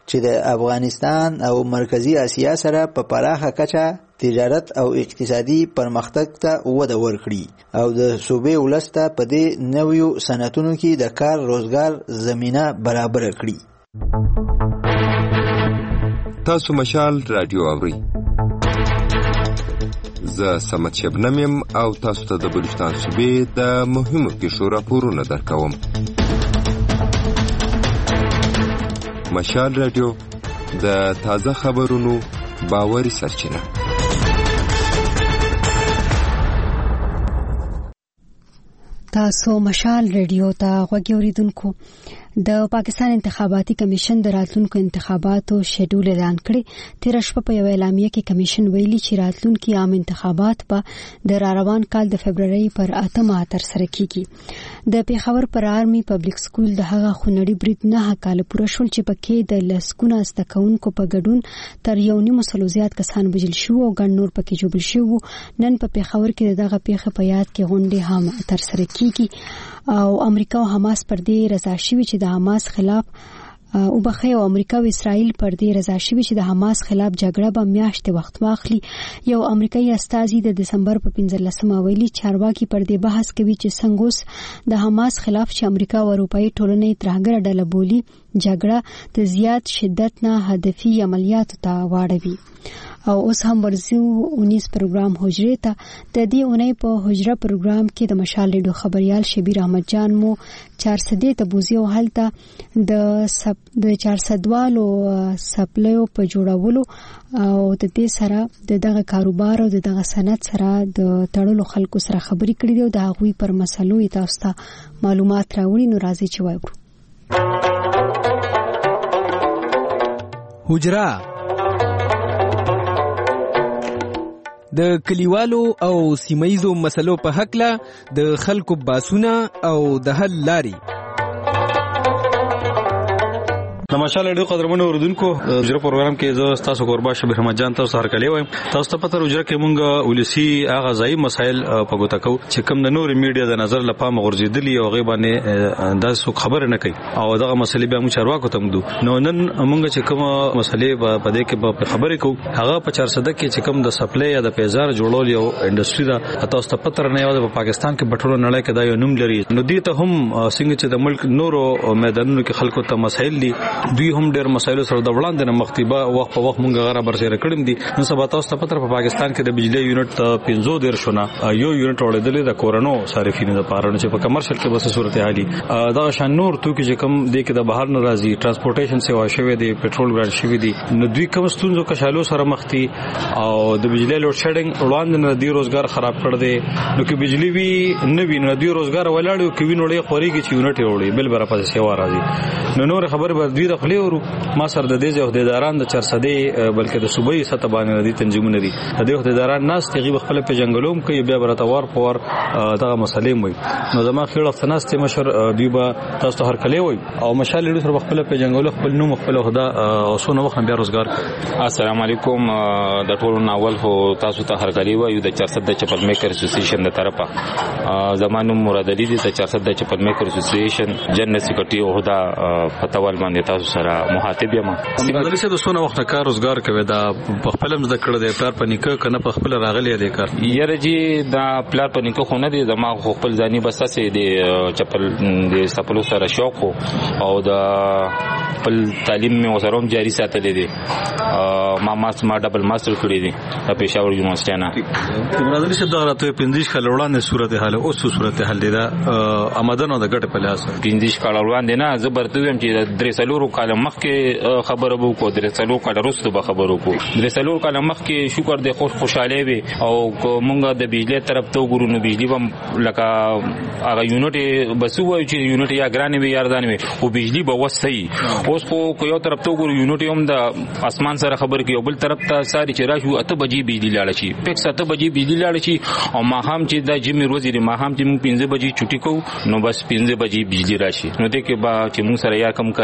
چې د افغانستان او مرکزی اسیا سره په پراخه کچه تجارت او اقتصادي پرمختګ ته وده ورکړي او د صوبې ولس ته په دې نویو صنعتونو کې د کار روزګار زمينه برابر کړي. تاسو مشال رادیو اورئ. زه سمت شبنم یم او تاسو ته د بلوچستان صوبې د مهمو پیښو راپورونه درکوم. مشال رادیو د تازه خبرونو باوري سرچینه. تاسو مشال رادیو ته غوږ اوریدونکو. د پاکستان انتخاباتي کمیشن د راتلونکو انتخاباتو شیډول اعلان کړی. تیر شپه په یو اعلامیه کې کمیشن ویلي چې راتلونکي عام انتخابات په د راروان کال د فبرवरी پر اتمه ترسره کیږي. د پیښور پر آرمي پبلک سکول د هغه خونړي برید نه کال پوره شول چې پکې د لسګونه استکونکو په ګډون تر یو نیم سلو زیات کسان وژل شو او ګڼ نور پکې جوړ شو. نن په پیښور کې دغه پیښه په یاد کې غونډه هم ترسره کیږي او امریکا او حماس پر دې رضا شوي چې د حماس خلاف او بخې او امریکا او اسرائیل پر دې رضا شوي چې د حماس خلاف جګړه به میاشتې وخت واخلي. یو امریکایي استازي د دسمبر په پنځلسمه ویلي چارواکي پر دې بحث کوي چې څنګه اوس د حماس خلاف چې امریکا او اروپאי ټولنې ترهګر ډله بولي جګړه د زیات شدت نه هدفي عملیاتو ته واړوي. او اوس هم ورزو اونیس پروګرام حجره ته د دې اونۍ په حجره پروګرام کې د مشال ریډیو خبريال شبیر احمد جان مو چار سدې ته بوزي او حالته د سب د چار سدوالو سپلایو په جوړولو او د دې سره د دغه کاروبار او د دغه صنعت سره د تړلو خلکو سره خبرې کړې دي او د هغوی پر مسلو تاسو ته معلومات راوړي. نو راځي چې وایو حجره د کلیوالو او سیمایزو مسلو په حق له د خلکو باسونه او د حل لاري. د مشال ډېر قدرمنو اوردونکو اجرا پروګرام کې زه تاسو قربا شبیر احمد جان تاسو هر کله وایم. تاسو ته پته اجرا کې مونږ ولسی هغه ځای مسایل په ګوته کو چې کوم د نور میډیا د نظر لپاره مغرضیدلی او غیبانه انداز خبر نه کوي او دغه مسلې به موږ چارواکو ته مدو. نو نن مونږ چې کوم مسلې په دې کې په خبرې کو هغه په چار صده کې چې کوم د سپلای یا د پیزار جوړول یو انډستری دا تاسو ته پته نه یو د پاکستان کې بټولو نړۍ کې دا یو نوم لري. نو دې ته هم څنګه چې د ملک نورو میدانونو کې خلکو ته مسایل دي دوی هم ډېر مسایل سره د وړاندې نه مختبه وخت په وخت مونږ غره برسره کړم دي. نو سبا تاسو ته پته په پاکستان کې د بجلی یونټ ته پنځه ډیر شونه یو یونټ وړېدل د کورونو صارفینو د پاره چې په کمرشل کې بس صورتحالي دا شان نور توکي چې کم د کې د بهر ناراضي ترانسپورټیشن سیوا شوی دی پېټرول ګران شوی دی. نو دوی کوم ستونزو کښالو سره مخ دي او د بجلی لوډ شیډینګ وړاندې نه دی روزګار خراب کړ دی. نو کې بجلی وی نه وی نو دی روزګار ولاړو کې وینولې خوريږي چې یونټ وړي بل برابر پاتې سیوا راځي. نو نور خبر بر دوی د خلیو ما سره د دې عہدیداران د چرسدې بلکې د صوبې سطح باندې دي تنظیمونه دي د دې عہدیداران ناس تغیب خپل په جنگلوم کې بیا براتوار پور دغه مسلې وي. نو زما خیر افناست مشر دی با تاسو هر کله وي او مشال لري سره خپل په جنگلو خپل نوم خپل عہده او سونه وخت بیا روزګار. السلام علیکم د ټولو ناول خو تاسو ته هر کله وي د چرسد د چپل میکر اسوسییشن د طرفه زمانو مراد علي د چرسد د چپل میکر اسوسییشن جنرال سیکریټری عہده فتوال باندې تاسو سره مخاطب یم. مدرسې د سونه وخت کار روزګار کوي دا په خپل مزد کړه د پلار پنیکه کنه په خپل راغلی دی کار یره جی دا پلار پنیکه خو نه دی زما خپل ځاني بساسه دی چپل د سپلو سره شوق او دا خپل تعلیم مې وسروم جاری ساتلې دي. ما ماس ما ډبل ماستر کړی دی په پېښور یونیورسيټي نه. مدرسې دا راته پندیش کال وړاندې صورتحال او صورتحال دی دا آمدنو د ګټ په لاس پندیش کال وړاندې نه زبرته ویم چې درې سلورو کال مخکې خبره وو کو درې سلورو کال وروسته به خبرو کو درې سلورو کال مخکې شکر دې خوش خوشاله وي او مونږ د بجلی طرف ته ګورو نو بجلی هم لکه هغه یونټ بس وایي چې یونټ یا ګران وي یا ارزان وي او بجلی به وسي. اوس خو یو طرف ته ګورو یونټ هم د اسمان سره خبر کوي بل طرف ته ساري چې راشو اته بجې بجلی لاړ شي پکس اته بجې بجلی لاړ شي او ما هم چې د جمی روزي ما هم چې مونږ پنځه بجې چټي کو نو بس پنځه بجې بجلی راشي. نو دې کې با چې مونږ سره یا کم کاریګر دي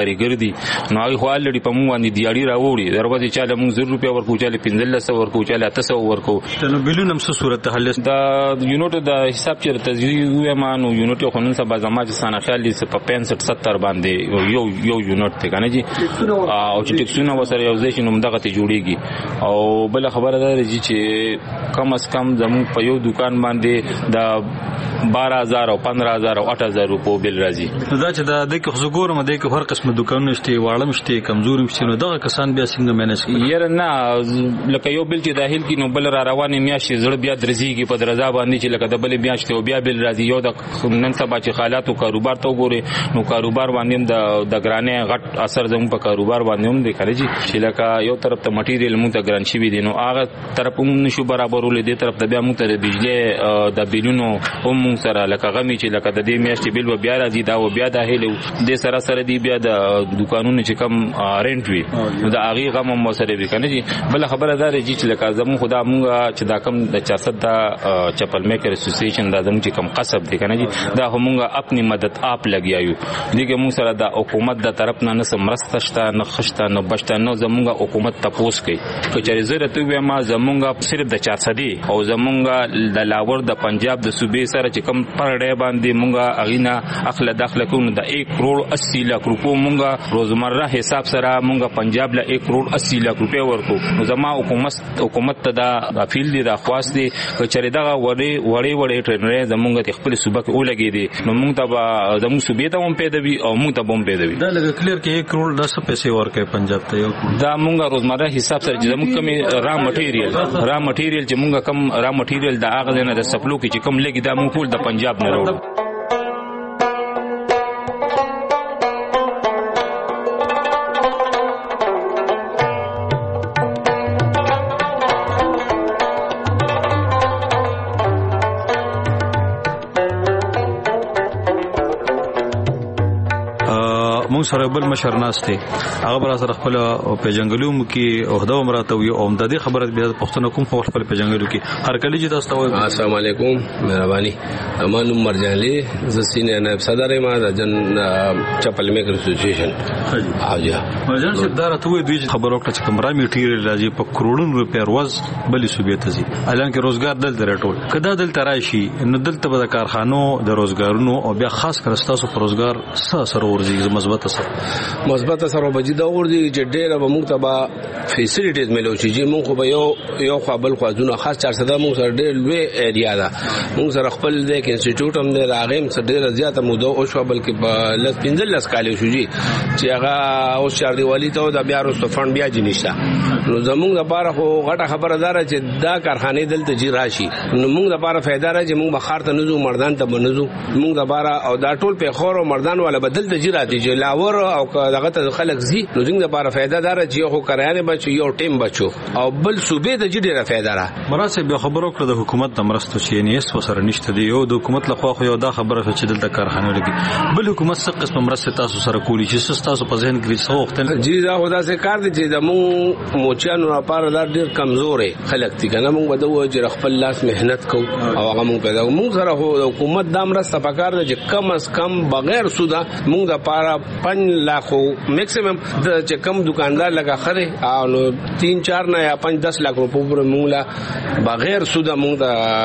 راځي نو هغه خو الډي په مونږ باندې دیاړي راوړي دروازه چاله مونږ زر روپیا ورکو چاله پنځلس سو ورکو چاله اته سو ورکو نو بلون هم څه صورت حل دا یونټ د حساب چیرته تزوی ما نو یونټ خو نن سبا زما چې سنا خیال دي په پنځه ستر باندې یو یو یونټ ته کنه جی او چې ټیکسونه وسره یو ځای شنو دغه ته جوړیږي او بل خبره ده چې کم از کم زمو په یو دکان باندې د بارہ ہزار او پندرہ ہزار او آٹھ ہزار روپو بل راځي دا چې دا د خو ګورم د هر قسم دکانونه شته واړه مشته کمزوري مشته نو دغه کسان بیا څنګه مینج کوي یره نه لکه یو بل چې داخل کی نو بل را روانې میاشتې زړه بیا درځيږي په درزا باندې چې لکه د بل میاشتې او بیا بل راځي یو د نن سبا چې حالات او کاروبار ته وګوري نو کاروبار باندې د د ګرانه غټ اثر زمو په کاروبار باندې هم دی کړی چې لکه یو طرف ته مټیریل مو ته ګران شي دي نو هغه طرف هم نشو برابرول دي طرف ته بیا مو ته بجلی د بیلونو هم سره لکه غمی چې لکه د دې میاشتې بل بیا راځي دا و بیا د هلو د سره سره دی بیا د دکانونو چې کم رنٹ وي نو د هغه غم هم سره وی کنه جی بل خبره ده چې لکه زمو خدا مونږه چې دا کم د چار سو د چپل میکر اسوسییشن دا زمو چې کم قصب دی کنه جی دا همغه خپل مدد اپ لګیایو دغه مو سره د حکومت د طرف نه نس مرستشته نه خشته نه بشته نو زمونږه حکومت تپوس کوي کچې زره ته ما زمونږه صرف د چار سو دی او زمونږه د لاور د پنجاب د صوبې سره چې کم پر ډې باندې مونږه اغینا اخله داخله کوو د ایک کروڑ اسی لک روپو مونږه روزمره حساب سره مونږه پنجاب له ایک کروڑ اسی لک روپیا ورکو نو زما حکومت حکومت ته دا فیل دی دا خواست دی چې دغه وړي وړي وړي ټرینر زمونږه خپل صوبه کې ولګي دي نو مونږ ته زموږ صوبې ته هم پیدوي او مونږ ته هم پیدوي دا لکه کلیر کې ایک کروڑ دس پیسې ورکې پنجاب ته یو دا مونږه روزمره حساب سره زموږ کم را مټیریل را مټیریل چې مونږه کم را مټیریل د هغه نه د سپلو کې چې کم لګي دا مونږ ټول د پنجاب نه راوړو مون سره بل مشر ناشته هغه بر سره خپل په جنگلوم کې عہده امراته وي او د دې خبره بیا پښتنه کوم خپل په جنگلو کې هر کله چې تاسو ته السلام علیکم مهرباني امان عمر جانلی ز سینې نائب صدر ما د جن چپل میکر اسوسییشن حاجی مرجان صاحب دا راته وي دوی خبرو کړه چې کمرا میټیریل راځي په کروڑونو روپیا ورځ بلې صوبې ته ځي الان کې روزګار دلته راټول کدا دلته راشي نو دلته به د کارخانو د روزګارونو او بیا خاص کر تاسو پر روزګار سره سره ورځي مثبت مثبت سره بجې دا ورځي چې ډېر به موږ ته به فیسیلیټیز ملو چې موږ خو به یو یو خپل خوازونه خاص چار سو موږ سره ډېر لوی ایریا ده موږ سره خپل د انسټیټیوټ هم د راغیم سره ډېر زیاته موده او شو بلکې په لس پنځل لس کال شو جی چې هغه او شهر دیوالی ته د بیا وروسته فند بیا جی نشته نو زموږ لپاره خو غټه خبره ده چې دا کارخانه دلته جی راشي نو موږ لپاره فائدہ راځي موږ بخار ته نزو مردان ته بنزو موږ لپاره او دا ټول په خور او مردان ولا بدل ته جی راځي چې لاور او دغه ته خلک زی نو زنګ لپاره فائدہ دار چې یو کرایانه بچو یو ټیم بچو او بل صوبې د جډه فائدہ را مراسه به خبرو کړ د حکومت د مرستو چې نه اس وسره نشته دی یو د حکومت لخوا خو یو دا خبره چې دلته کارخانه لګي بل حکومت څه قسم مرسته تاسو سره کولی چې تاسو په ذهن کې څه وخت جی دا خدا سے کار دي چې د مو موچانو لپاره دا ډیر کمزورې خلک دي کنه موږ بدو چې خپل لاس مهنت کو او هغه موږ پیدا موږ سره هو د حکومت د مرسته پکار دي چې کم از کم بغیر سودا موږ د لپاره پنځه لاکھ میکسیمم د چې کم دکاندار لگا خره او نو تین چار نه یا پنځه دس لک روپو پر موږ بغیر سودا موږ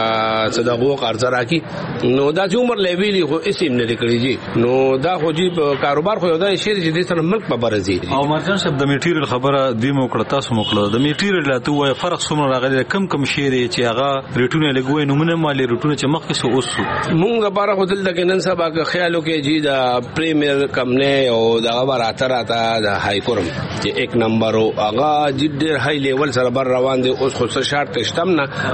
د صدقو قرض راکی نو دا چې عمر لیویلی خو اسیم نه لري جی نو دا خو جی کاروبار خو دا شیر چې د سره ملک په برزي او مرجان صاحب د میټیریل خبره دی مو کړه تاسو مو کړه د میټیریل لا تو فرق څومره راغلی کم کم شیر چې هغه ریټونه لګوي نو منه مالي ریټونه چې مخکې سو اوس موږ لپاره خو دلته نن سبا خیالو کې جی دا پریمیر کمنه او دا خبر اتر اتا د های کورم چې ایک نمبر او هغه جډ های لیول سره بر روان دي اوس خو شارټ تشتم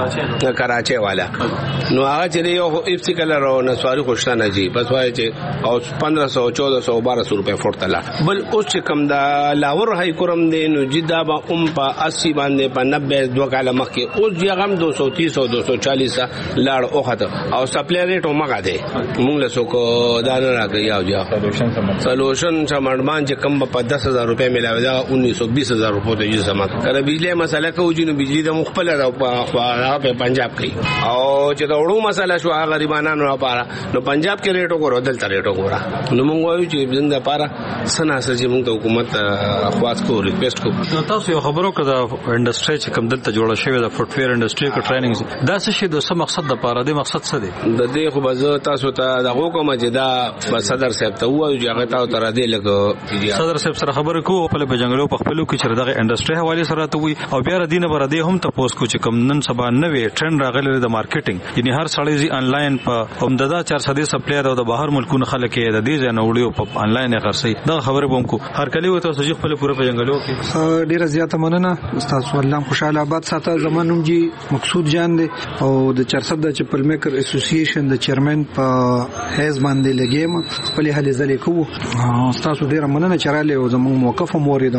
نه کراچي والا نو هغه چې یو افسی کلر او نسواری خوشتانه جی بس وای چې او پندرہ سو چودہ سو بارہ سو روپے فورتلا بل اوس چې کم دا لاور های کورم دي نو جدا با ام په اسی باندې په نوے دو کاله مخکې اوس یې غم دو سو تیس او دو سو چالیس لاړ اوخته او سپلای ریټ او مګه ده مونږ له سو کو دا نه راغی او جا سلو روشن سمانډمان چې کم په دس هزار روپے ملاوي دا انیس سو بیس هزار روپے ته یې سمات کله بجلی مسله کوو چې نو بجلی د مخبل په پنجاب کې او چې دا وړو مسله شو هغه غریبانو لپاره نو پنجاب کې ریټ وګورو دلته ریټ وګورو نو موږ وایو چې زنده لپاره سناسه چې موږ ته حکومت خواص کو ریکوست کو. نو تاسو یو خبرو کړه انډستری چې کوم دلته جوړه شوې د فوټویر انډستری کې ټریننګ دا څه شي د څه مقصد د لپاره د مقصد څه دی د دې خو به تاسو ته د حکومت جدا صدر صاحب ته وایو چې هغه تاسو تر دې لګ صدر صاحب سره خبرې کوو په بجنګلو په خپلو کې چې دغه انډستری حواله سره ته وي او بیا ردینه بر دې هم تاسو کو چې کوم نن سبا نوې ټرند راغلی د مارکیټینګ یعنی هر سړی زی انلاین په عمددا چار سو سپلایر او د بهر ملکونو خلک د دې ځای نه وړي په انلاین خرڅي دا خبره بوم کو هر کلی وته تاسو خپل پوره بجنګلو کې ډیره زیاته مننه تاسو الله خوشاله آباد ساته زمونږ جی مقصود جان دي او د چار سو د چپل میکر اسوسییشن د چیرمن په هیز باندې لګیم خپل هلي زلې کو تاسو ډیره مننه چراله او زموږ موقف مورید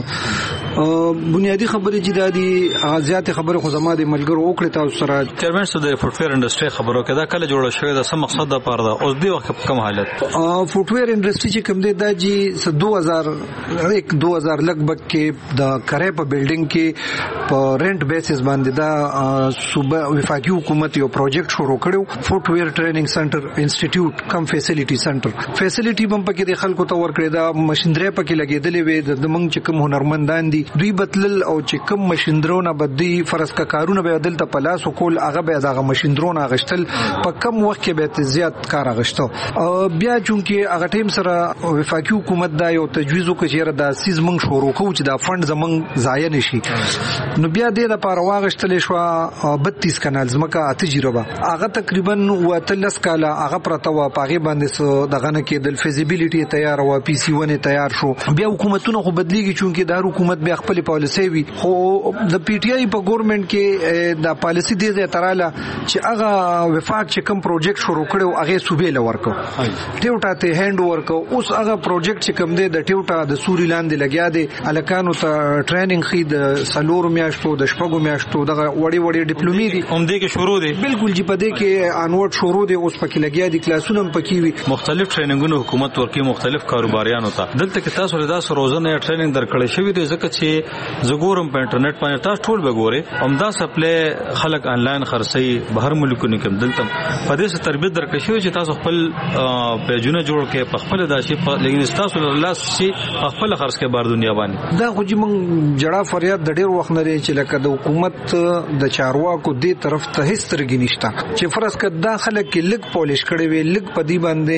بنیادی خبره جدادي ازيات خبره خو زما د ملګرو وکړه تاسو سره چیرمن سره د فوټویر انډستری خبرو کې دا کله جوړه شوې د سم مقصد لپاره دا اوس دی وخت کم حالت فوټویر انډستری چې کوم دی دا جی دو هزار یک دو هزار لګبګ کې د کرې په بلډینګ کې په رینټ بیسس باندې دا صوبه وفاقي حکومت یو پروجیکټ شروع کړو فوټویر ټریننګ سنټر انسټیټیوټ کم فیسیلیټي سنټر فیسیلیټي بم پکې د خلکو ته ورکړی دا ماشينري پکې لګېدلې وې د موږ چې کوم هنرمندان دي دوی بدلل او چې کوم ماشيندرونه بدی فرض کا کارونه به دلته پلاس کول هغه به دغه ماشيندرونه غشتل په کم وخت کې به زیات کار غشتو بیا چونکې هغه ټیم سره وفاقي حکومت دا یو تجویز وکړي چې دا سیز موږ شروع کوو چې دا فند زمونږ ضایع نشي نو بیا د لپاره واغشتل شو بتیس کانال زمکه تجربه هغه تقریبا وتلس کاله هغه پرته و پاغي باندې سو دغه نه کې د فیزیبিলিټي تیار او پی سی ونه تیار شو بیا حکومتونه خو بدلیږي چونکې دا حکومت بیا خپل پالیسي وي خو د پی ټی آی په ګورنمنت کې دا پالیسي دی زه تراله چې هغه وفاق چې کوم پروجیکټ شروع کړو هغه صوبې لورکو ټیوټا ته هند ورکو اوس هغه پروجیکټ چې کوم دی د ټیوټا د سوري لاندې لګیا دی الکانو ته ټریننګ خې د سلور میاشتو د شپږو میاشتو دغه وړي وړي ډیپلومي دي هم دې کې شروع دي بالکل جی په دې کې انورډ شروع دي اوس پکې لګیا دي کلاسونه پکې وي مختلف ټریننګونو حکومت ورکې مختلف کاروباریانو ته دلته کې تاسو له تاسو روزانه ټریننګ درکړې شوی دی ځکه چې زګورم په انټرنیټ باندې تاسو ټول به ګوري همدا سپلې خلک انلاین خرڅي بهر ملکونو کې دلته په دې سره تربیت درکړې شوی چې تاسو خپل پیجونه جوړ کې په خپل داشي لیکن تاسو الله شي خپل خرڅ کې بار دنیا باندې دا خو چې موږ جړه فریاد د ډېر وخت نه چې لکه د حکومت د چارواکو دې طرف ته هیڅ ترګی نشته چې فرض کړه دا خلک کې لګ پالیش کړي وي لګ پدی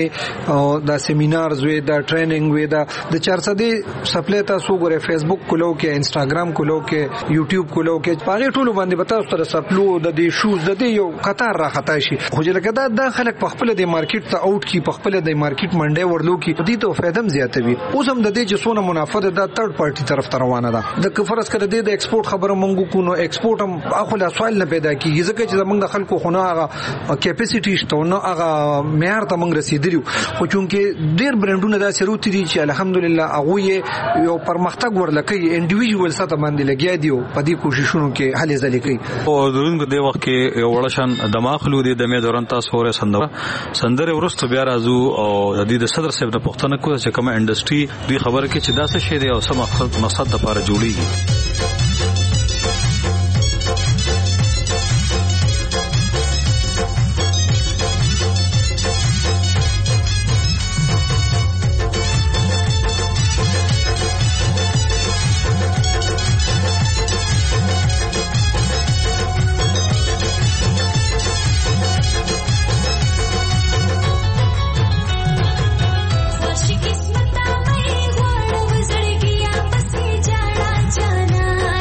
باندې دا سیمینارز وي دا ټریننګ وي دا د چار سو سپلې تاسو ګوره فیسبوک کولو کې انستګرام کولو کې یوټیوب کولو کې پاره ټول باندې به تاسو سره سپلو د دې شوز د دې یو قطار را خطا شي خو چې لکه دا د خلک په خپل د مارکیټ ته اوټ کی په خپل د مارکیټ منډه ورلو کی دې ته فائدم زیاتوي اوس هم د دې چې سونه منافع ده د تھرد پارټي طرف ته روانه ده د فرض کړه د ایکسپورت خبره مونږ کو نو ایکسپورت هم اخله سوال نه پیدا کیږي ځکه چې زمونږ خلکو خو نه هغه کیپاسټی شته نو هغه معیار ته مونږ رسیدلی خو چونکه ډیر برانډونه دا شروع دي چې الحمدلله هغه یو پرمختګ ورلکې انډیویډوال ساته باندې لګیا دی په دې کوششونو کې هلي ځلې کوي او درونګ د وخت کې یو وړشان دماغلو دي د مې دوران تاسو سره سندره سندره ورستو بیا راځو او د دې د صدر صاحب د پښتنه کو چې کومه انډستری دوی خبره کې چې دا څه شی دی او سم مقصد مقصد لپاره جوړیږي किस्मत में गोड़ गुजर गया बस जाना जाना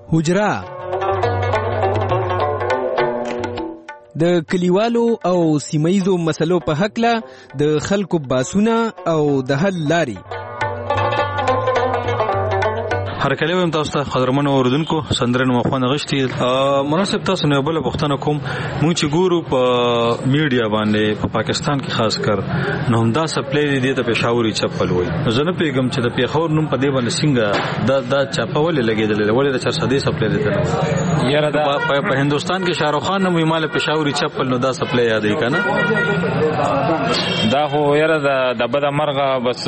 حجره د کلیوالو او سیمایزو مسلو په حقله د خلکو باسونه او د حل لاري. هر کله ویم تاسو ته قدرمنو اوردونکو سندرن مخونه غشتي مناسب تاسو نه بل پښتنه کوم مونږ چې ګورو په میډیا باندې په پاکستان کې خاص کر نو همدا سپلای دی ته پېښوري چپل وای زه نه پیغام چې د پیښور نوم په دې باندې څنګه دا دا چپول لګیدل ولې د چار سدي سپلای دی ته یاره دا په هندستان کې شاهرخ خان نوم مال پېښوري چپل نو دا سپلای یادې کنه دا خو یاره د بد مرغه بس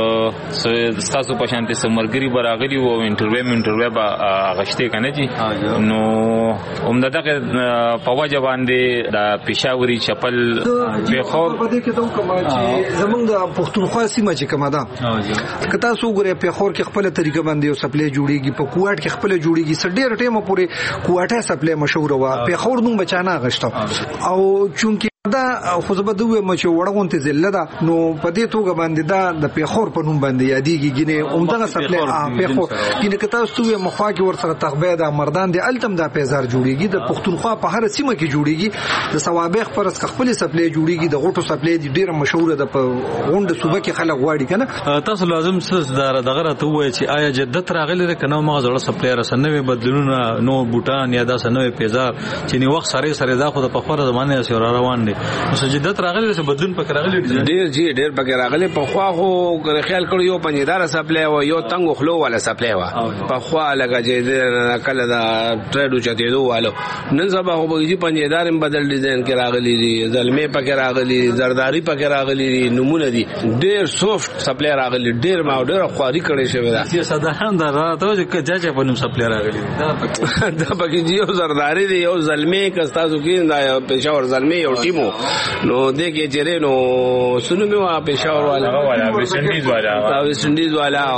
تاسو په شانتي سمرګري براغلي وو انټرویو انټرویو با غشته کنه جی نو عمده دغه په وجه باندې د پېښوري چپل په خور په دې کې ته کومه چې زمونږ د پښتونخوا سیمه چې کومه ده کته سو ګره په خور کې خپل طریقه باندې یو سپلای جوړیږي په کوټ کې خپل جوړیږي سډیر ټیمه پورې کوټه سپلای مشهور و په خور نوم بچانا غشته او چونکی دا خو زه به دوی مچ وړغونته زله ده نو په دې توګه باندې دا د پیخور په نوم باندې یادېږي ګینه عمدغه سپلای پیخور ګینه کته ستوي مخوا کې ورسره تخبه د مردان د التم د پیزار جوړیږي د پښتونخوا په هر سیمه کې جوړیږي د ثوابخ پر خپل سپلای جوړیږي د غټو سپلای ډیره مشهور ده په غونډه صوبه کې خلک غواړي کنه تاسو لازم څه دغه ته وایي چې آیا جدت راغلی ده کنه ما زړه سپلای رسنوي بدلونه نو بوټان یا د سنوي پیزار چې نو وخت سره سره دا خو د پخوره زمانه سره روان دي مسجدت راغلی چې بدلون پک راغلی ډیر جی ډیر پک راغلی په خوا خو خیال کړو یو پنځدار سپلای و یو تنګ خلو والا سپلای و په خوا لګا چې کله دا ټریډو چته دوه والو نن سبا خو به جی پنځدار هم بدل ډیزاین کې راغلی دي زلمه پک راغلی زرداری پک راغلی دي نمونه دي ډیر سافټ سپلای راغلی ډیر ما ډیر خواري کړی شوی دا چې ساده دا راته چې جاجه په نوم سپلای راغلی دا پک دا پک جی یو زرداری دی یو زلمه کستاسو کې دا پېښور زلمه یو ټیمو نو دیکھے چرے نو سنو میں وہاں پېښور والا والا ویسټنډیز والا ویسټنډیز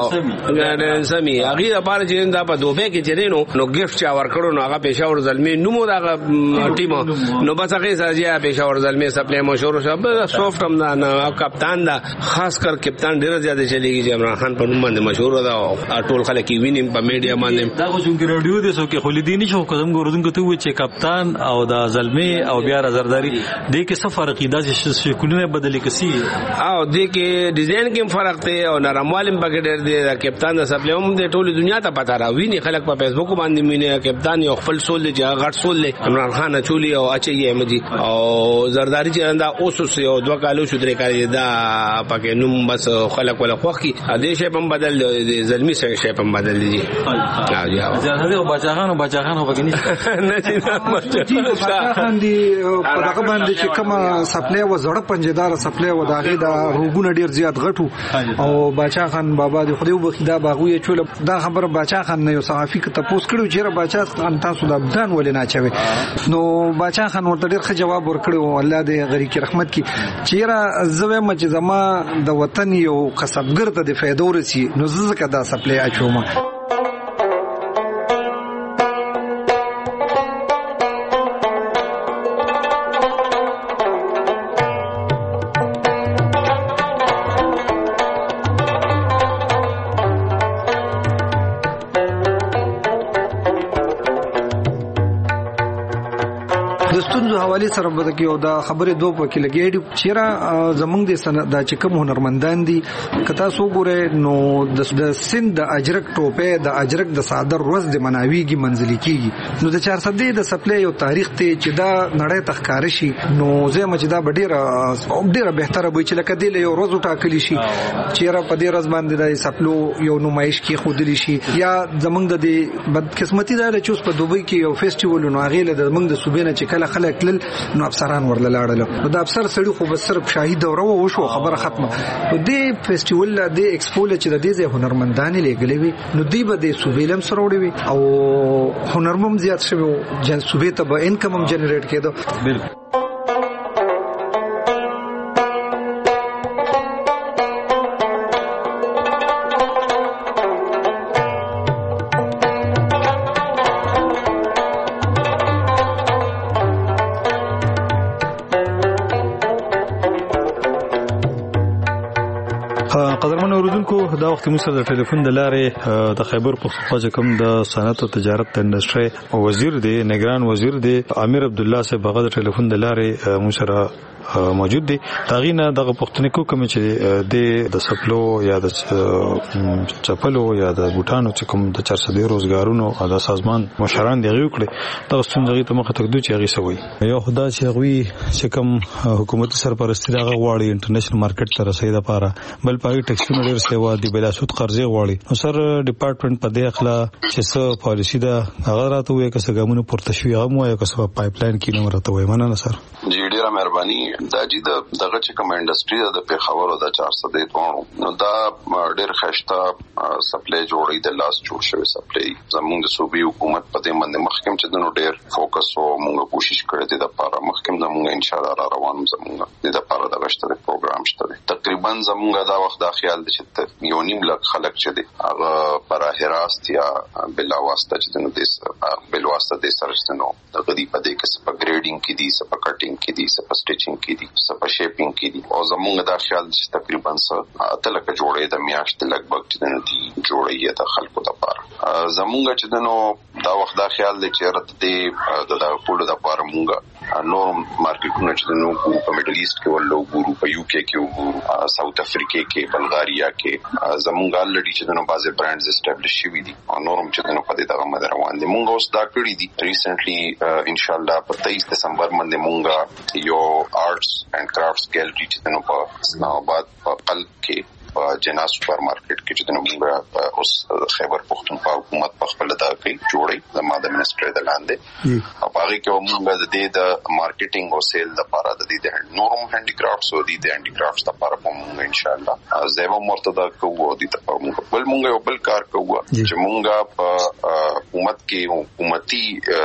والا سمي هغه لپاره چې دا په دوبه کې چرے نو نو گیفت چا ورکړو نو هغه پېښور زلمي نو مو دا ټیم نو بس هغه سازیا پېښور زلمي سپلای مشهور شو سافټ هم دا کپتان دا خاص کر کپتان ډیر زیاده چلیږي چې عمران خان په نوم باندې مشهور دا ټول خلک یې ویني په میډیا باندې دا خو څنګه رادیو دې سو کې خلیدینی شو قدم ګورودونکو ته و چې کپتان او دا زلمي او بیا زرداری دې کې څه فرق دا چې شکلونه بدلې کسي او دې کې ډیزاین کې فرق دی او نرموالم پکې ډېر دی دا کپتان د سپلای هم د ټوله دنیا ته پتا را ویني خلک په فیسبوک باندې مینه کپتان یو خپل سول دی غټ سول دی عمران خان چولی او اچي احمدي او زرداری چې دا اوس یو دوه کالو شو درې کال دا پکې نوم بس خلک ولا خوخي دې شی هم بدل دی زلمی شی هم بدل دی ها یا زه بچا خان بچا خان پکې نه بچا خان دی په دغه باندې چې کومه سپلای و زړه پنځدار سپلای و داغه دا روغونه ډیر زیات غټو او باچا خان بابا دی خدای وبخدا باغوی چول دا خبر باچا خان نه یو صحافي ک تاسو کړو چې باچا خان تاسو د ابدان ولې نه چوي نو باچا خان ورته ډیر ښه جواب ورکړو الله دې غری کی رحمت کی چیرې زوی مچ زما د وطن یو قصبګر ته د فایده ورسی نو زکه دا سپلای اچوم حواله سره بده کې او دا خبره دوه پکې لګېډي چیرې زمونږ د سن د چکم هنرمندان دي کتا سو ګوره نو د سند د اجرک ټوپه د اجرک د صادر روز د مناویږي منځلي کیږي نو د چار سدې د سپلای یو تاریخ ته چې دا نړۍ تخکار شي نو زه مچدا ډیره ډیره بهتره وي چې لکه د یو روز ټاکلی شي چیرې په دې روز باندې د سپلو یو نمایش کې خودلی شي یا زمونږ د بد قسمتي دا چې اوس په دوبۍ کې یو فیسټیوال نو هغه له زمونږ د صوبې نه چې کله خلک نو افسران ورل لاړل نو د افسر سړي خو بس صرف شاهي دوره و شو خبره ختمه نو د فیسټیوال د ایکسپو له چې د دې هنرمندان لګلې وي نو دی به د صوبېلم سره وړي وي او هنرمم زیات شوی جن صوبې ته به انکم هم جنریټ کېدو بالکل قدرمن اوردونکو دا وخت موږ سره د ټلیفون د لارې د خیبر پختونخوا کوم د صنعت او تجارت د انډستری وزیر دی نگران وزیر دی امیر عبد الله صاحب هغه د ټلیفون د لارې موږ سره موجود دي. تاغینه دغه پښتنکو کوم چې د سپلو یا د چپلو یا د بوټانو چې کوم د چارسدي روزګارونو او د سازمان مشران دی غوښ کړي دا ستونزې ته مخه تکدو چې غي سوي یو خدا چې غوي چې کوم حکومت سرپرستی دغه غواړي انټرنیشنل مارکیټ ته رسیدو لپاره بل پای ټیکسونه ډیر سیوا دی بلا سود قرضې غواړي نو سر ډپارټمنټ په دې اخلا چې څه پالیسی دا هغه راته وي که څه ګامونه پورته شوی هغه مو یو کسب پایپ لاین کې نو راته وي مننه سر جی ډیره مهرباني دا چې د دغه چې کوم انډستری د په خبرو د چارسدي دوه نو دا ډیر خشته سپلای جوړي د لاس جوړ شوی سپلای زموږ د صوبې حکومت په دې باندې مخکم چې د نو ډیر فوکس او موږ کوشش کړې دي د لپاره مخکم زموږ ان شاء الله روانم زموږ د لپاره د غشتره پروګرام شته تقریبا زموږ دا وخت د خیال د چې یو نیم لک خلک چې دي هغه پر هراست یا بلا واسطه چې نو د بل واسطه د سرچنو د غدي په دې کې سپ ګریډینګ کې دي سپ کټینګ کې دي سپ سټیچینګ کې دي سپ شیپینګ کې دي او زموږ دا خیال چې تقریبا څه اتل کې جوړې د میاشت لګبګ چې نو دي جوړې د خلکو لپاره زموږ چې نو دا وخت دا خیال دی چې رته د پولو د لپاره مونږه نور مارکیټونه چې نو په میډل ایست کې ولو ګورو په یو کې کې وګورو ساوث افریقا کې بلغاریا کې زموږ الډی چې نو بازه برانډز اسټابلیش شوي دي او نورم چې نو په دې دغه مدار روان دي مونږ اوس دا کړی دي ریسنټلی ان شاء الله په تیئیس دسمبر باندې مونږه یو آرټس اینڈ کرافټس ګیلری چې نو په اسلام آباد په قلب کې جنا سپر مارکیټ کې چې موږ اوس خیبر پختونخوا حکومت په خپل دا کوي جوړي د ماده منسټر د لاندې او هغه کې موږ د دې د مارکیټینګ او سیل لپاره د دې د نورم هاندي کرافټس او د دې هاندي کرافټس لپاره موږ ان شاء الله زیبا مرتضی کوو د دې لپاره موږ بل موږ یو بل کار کوو چې موږ په حکومت کې حکومتي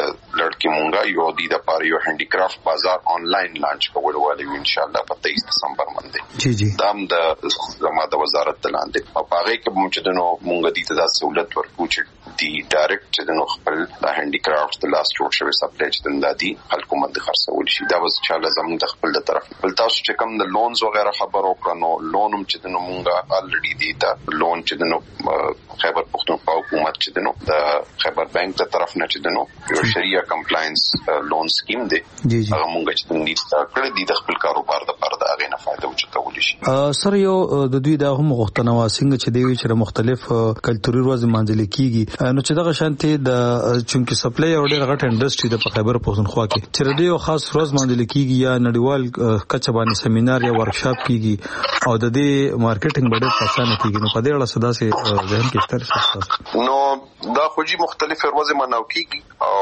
لړکی موږ یو د دې لپاره یو هاندي کرافټ بازار آنلاین لانچ کول ولې ان شاء الله په تیئیس دسمبر باندې جی جی دام د زماده وزارت تلاندې په هغه کې موږ چې نو موږ د دې د سہولت ورکو چې دی ډایرکټ چې نو خپل د هاندي کرافټ د لاس جوړ شوی سپلای چې د دې خلکو مند خرڅول شي دا وس چې لازم د خپل د طرف بل تاسو چې کوم د لونز وغیرہ خبرو کړنو لونم چې نو موږ الریډي دی دا لون چې نو خیبر پختونخوا حکومت چې نو د خیبر بانک د طرف نه چې نو یو شریعه کمپلاینس لون سکیم دی هغه موږ چې نیټ کړی دی د خپل کاروبار د پرده هغه نه فائدہ وچتول شي سر یو د دوی د هم غوښتنه واسنګ چې دی چې مختلف کلتوري ورځ مانځل کیږي نو چې دغه شانتي د چونکی سپلای او ډېر غټ انډستری د خیبر پختونخوا کې چې ډېر خاص ورځ مانځل کیږي یا نړیوال کچه باندې سیمینار یا ورکشاپ کیږي او د دې مارکیټینګ ډېر پسانه کیږي نو په دې اړه صدا سي ذهن کې ستر نو دا خوږی مختلف ورځ مناو کیږي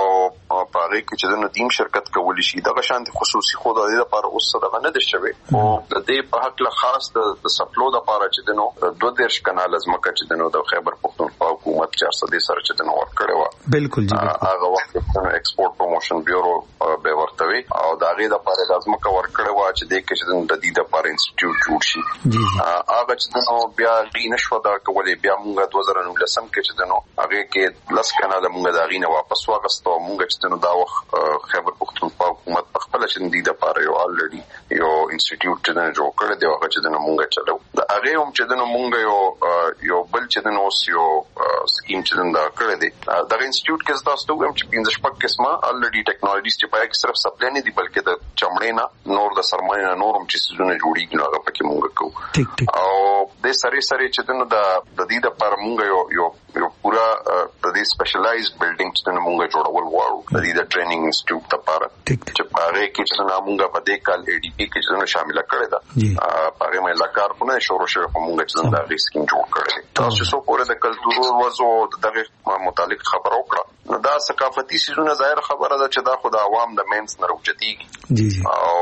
او په هغه کې چې د ندیم شرکت کولی شي دغه شانتي خصوصي خو د دې لپاره اوس دغه نه دي شوی او د دې په حق له خاص د سپلو د لپاره چې نو دوه دیرش کانال از مکه چې نو د خیبر پختونخوا حکومت چار سو سره چې نو ورکړی و بالکل جی هغه وخت په ایکسپورټ پروموشن بیورو به ورتوي او دا غي د لپاره د مکه ورکړی و چې د کې چې د دې لپاره انسټیټیوټ جوړ شي جی هغه چې نو بیا غي نشو دا کولې بیا موږ دوه زره نولس سم کې چې نو هغه کې لس کانال موږ دا غي نه واپس واغستو موږ چې نو دا وخت خیبر پختونخوا حکومت په خپل چې د دې لپاره یو الریډي یو انسټیټیوټ چې جوړ کړی دی هغه چې نو موږ چلو دا هغه هم چې نو موږ یو یو بل چې نو یو سکیم چې دا کړی دی دا انسټیټیوټ کې تاسو ته هم چې پنځه شپږ قسمه الریډي ټیکنالوژیز چې پای کې صرف سپلای نه دي بلکې د چمړې نه نور د سرمایه نه نورم چې سونه جوړیږي نو هغه پکې موږ کوو ټیک ټیک او د سری سری چې نو د د دې لپاره موږ یو یو یو پورا د دې سپیشلایزډ بلډینګ چې موږ جوړول غواړو د دې د ټریننګ انسټیټیوټ لپاره چې هغه کې چې موږ په دې کال اي ډي پی کې چې شامل کړی دا هغه مې لکار په نه شروع شوی په موږ چې دا ریسکینګ جوړ کړی تاسو څو پورې د کلتور وځو دغه متعلق خبرو کړه نو دا ثقافتي سيزونه ظاهر خبره ده چې دا خو د عوام د مینس نه روچتيږي جی جی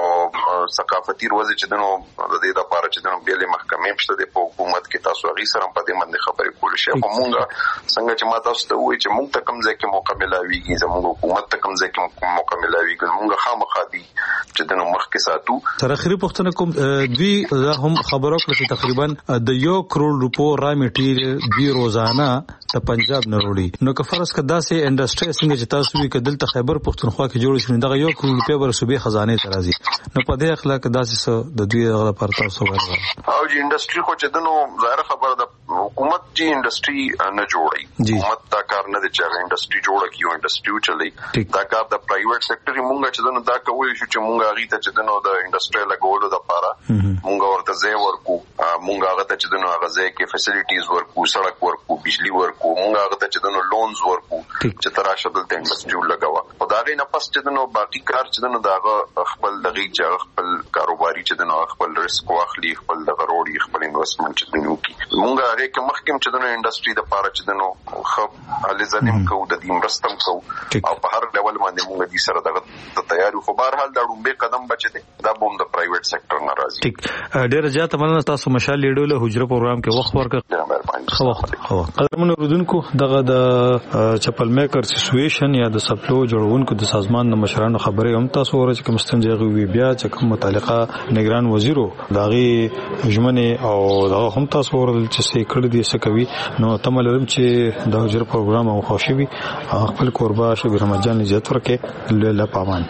او ثقافتي روزه چې دنو د دې لپاره چې دنو بیل محکمې پښته د حکومت کې تاسو غي سره په دې باندې خبرې کول شي په مونږه څنګه چې ما تاسو ته وایي چې مونږ ته کوم ځای کې مقابله ویږي زموږ حکومت ته کوم ځای کې مقابله ویږي مونږ خامخا دي چې دنو مخ کې ساتو تر اخري پښتنه کوم دوی هم خبرو کړې تقریبا د یو کروڑ روپو را میټریل چې دی روزانه د پنجاب نه وروړي. نو که فرض کړه داسې انډستری څنګه چې تاسو وی کدل ته خیبر پختونخوا کې جوړ شي دغه یو کروڑ روپیا بر صوبې خزانه ته راځي. نو په دې اخلاق داسې څه د دوی دغه لپاره تاسو وایي او چې انډستری خو چې دنو ظاهر خبره ده حکومت چې انډستری نه جوړي. حکومت دا کار نه دی چې انډستری جوړه کیو انډستری چلی دا کار د پرایویټ سېکټر مونږ چې دنو دا کوي شو چې مونږ هغه ته چې دنو د انډستری لګولو د لپاره مونږ ورته ځای ورکو مونږ هغه ته چې دنو هغه ځای کې فیسیلیټیز ورکو سړک ورکو بجلی ورکو مونږ هغه ته چې دنو لونز ورکو چې تر شدل ته انډستری لګاوه. خدای نه پس چې دنو باقي کار چې دنو دا خپل دغه چې خپل کاروباري چې دنو خپل ریسک واخلي خپل دغه روړي خپل انویسټمنټ چې دنو کی مونږ هغه کې مخکم چې دنو انډستری د لپاره چې دنو خو علي ظالم کو د دې مرستم کو او په هر لیول باندې مونږ دې سره دغه تیاری خو بهر حال دا ډومبه قدم بچي دا بوم د پرایویټ سېکټر ناراضي. ټیک ډیر زیات مننه تاسو مشال لیډول حجره پروګرام کې وخت ورکړ. خو وخت خو قدرمن رودونکو دغه د چپل میکر اسوسییشن یا د سپلو جوړونکو د سازمان د مشرانو خبرې هم تاسو ورته کوم ستنځي وی بیا چې کوم متعلقه نگران وزیرو داغي ژمنه او دغه هم تاسو ورته چې سې کړی دي څه کوي. نو تملرم چې د حجره پروګرام او خوشبي خپل قربا شبیر مجان عزت ورکه له پامان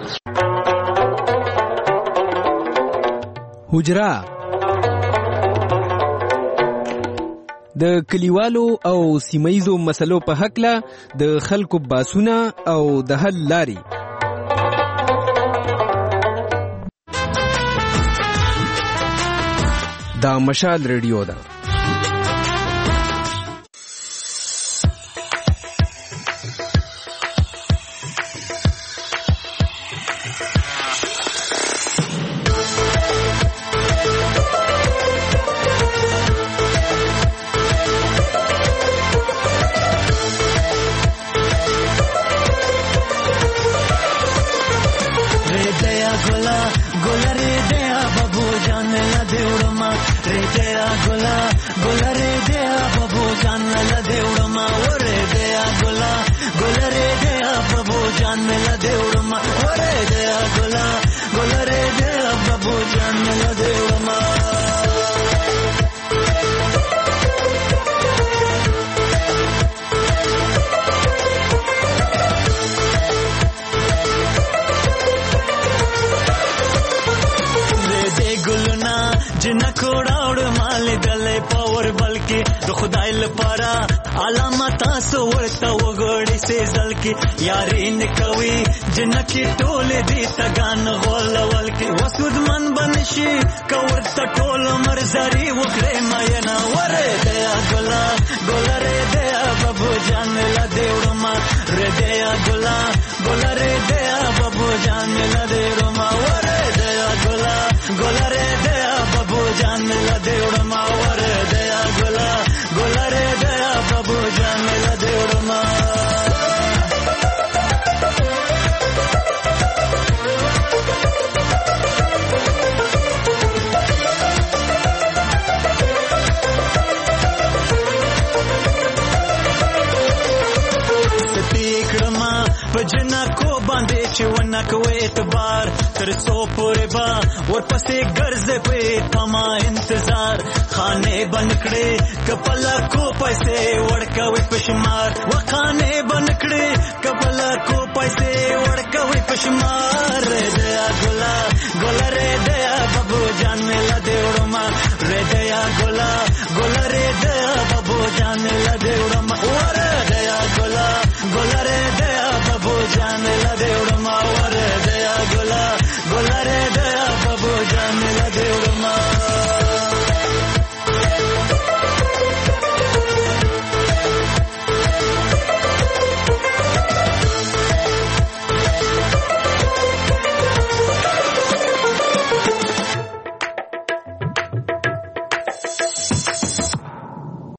حجره د کلیوالو او سیمایزو مسلو په حق له د خلکو باسونه او د حل لاري. دا مشال ریډیو ده. یاري نکوي جنکی ټول دي تګان غولول کی وسود من بنشي کورته ټول مرزري وکړې ماینا وره دیا ګلا ګلره دیا بابو جان لا دیوړما ر دیا ګلا ګلره دیا بابو جان لا دیوړما وره دیا ګلا ګلره دیا بابو جان لا دیوړما وره دیا ګلا ګلره دیا بابو جان لا دیوړما. پجنا کو باندې چې ونه کوي اعتبار تر سو پورې با ورپسې ګرځې په تما انتظار خانه بنکړې کپلا کو پیسې ورکوي پشمار وخانه بنکړې کپلا کو پیسې ورکوي پشمار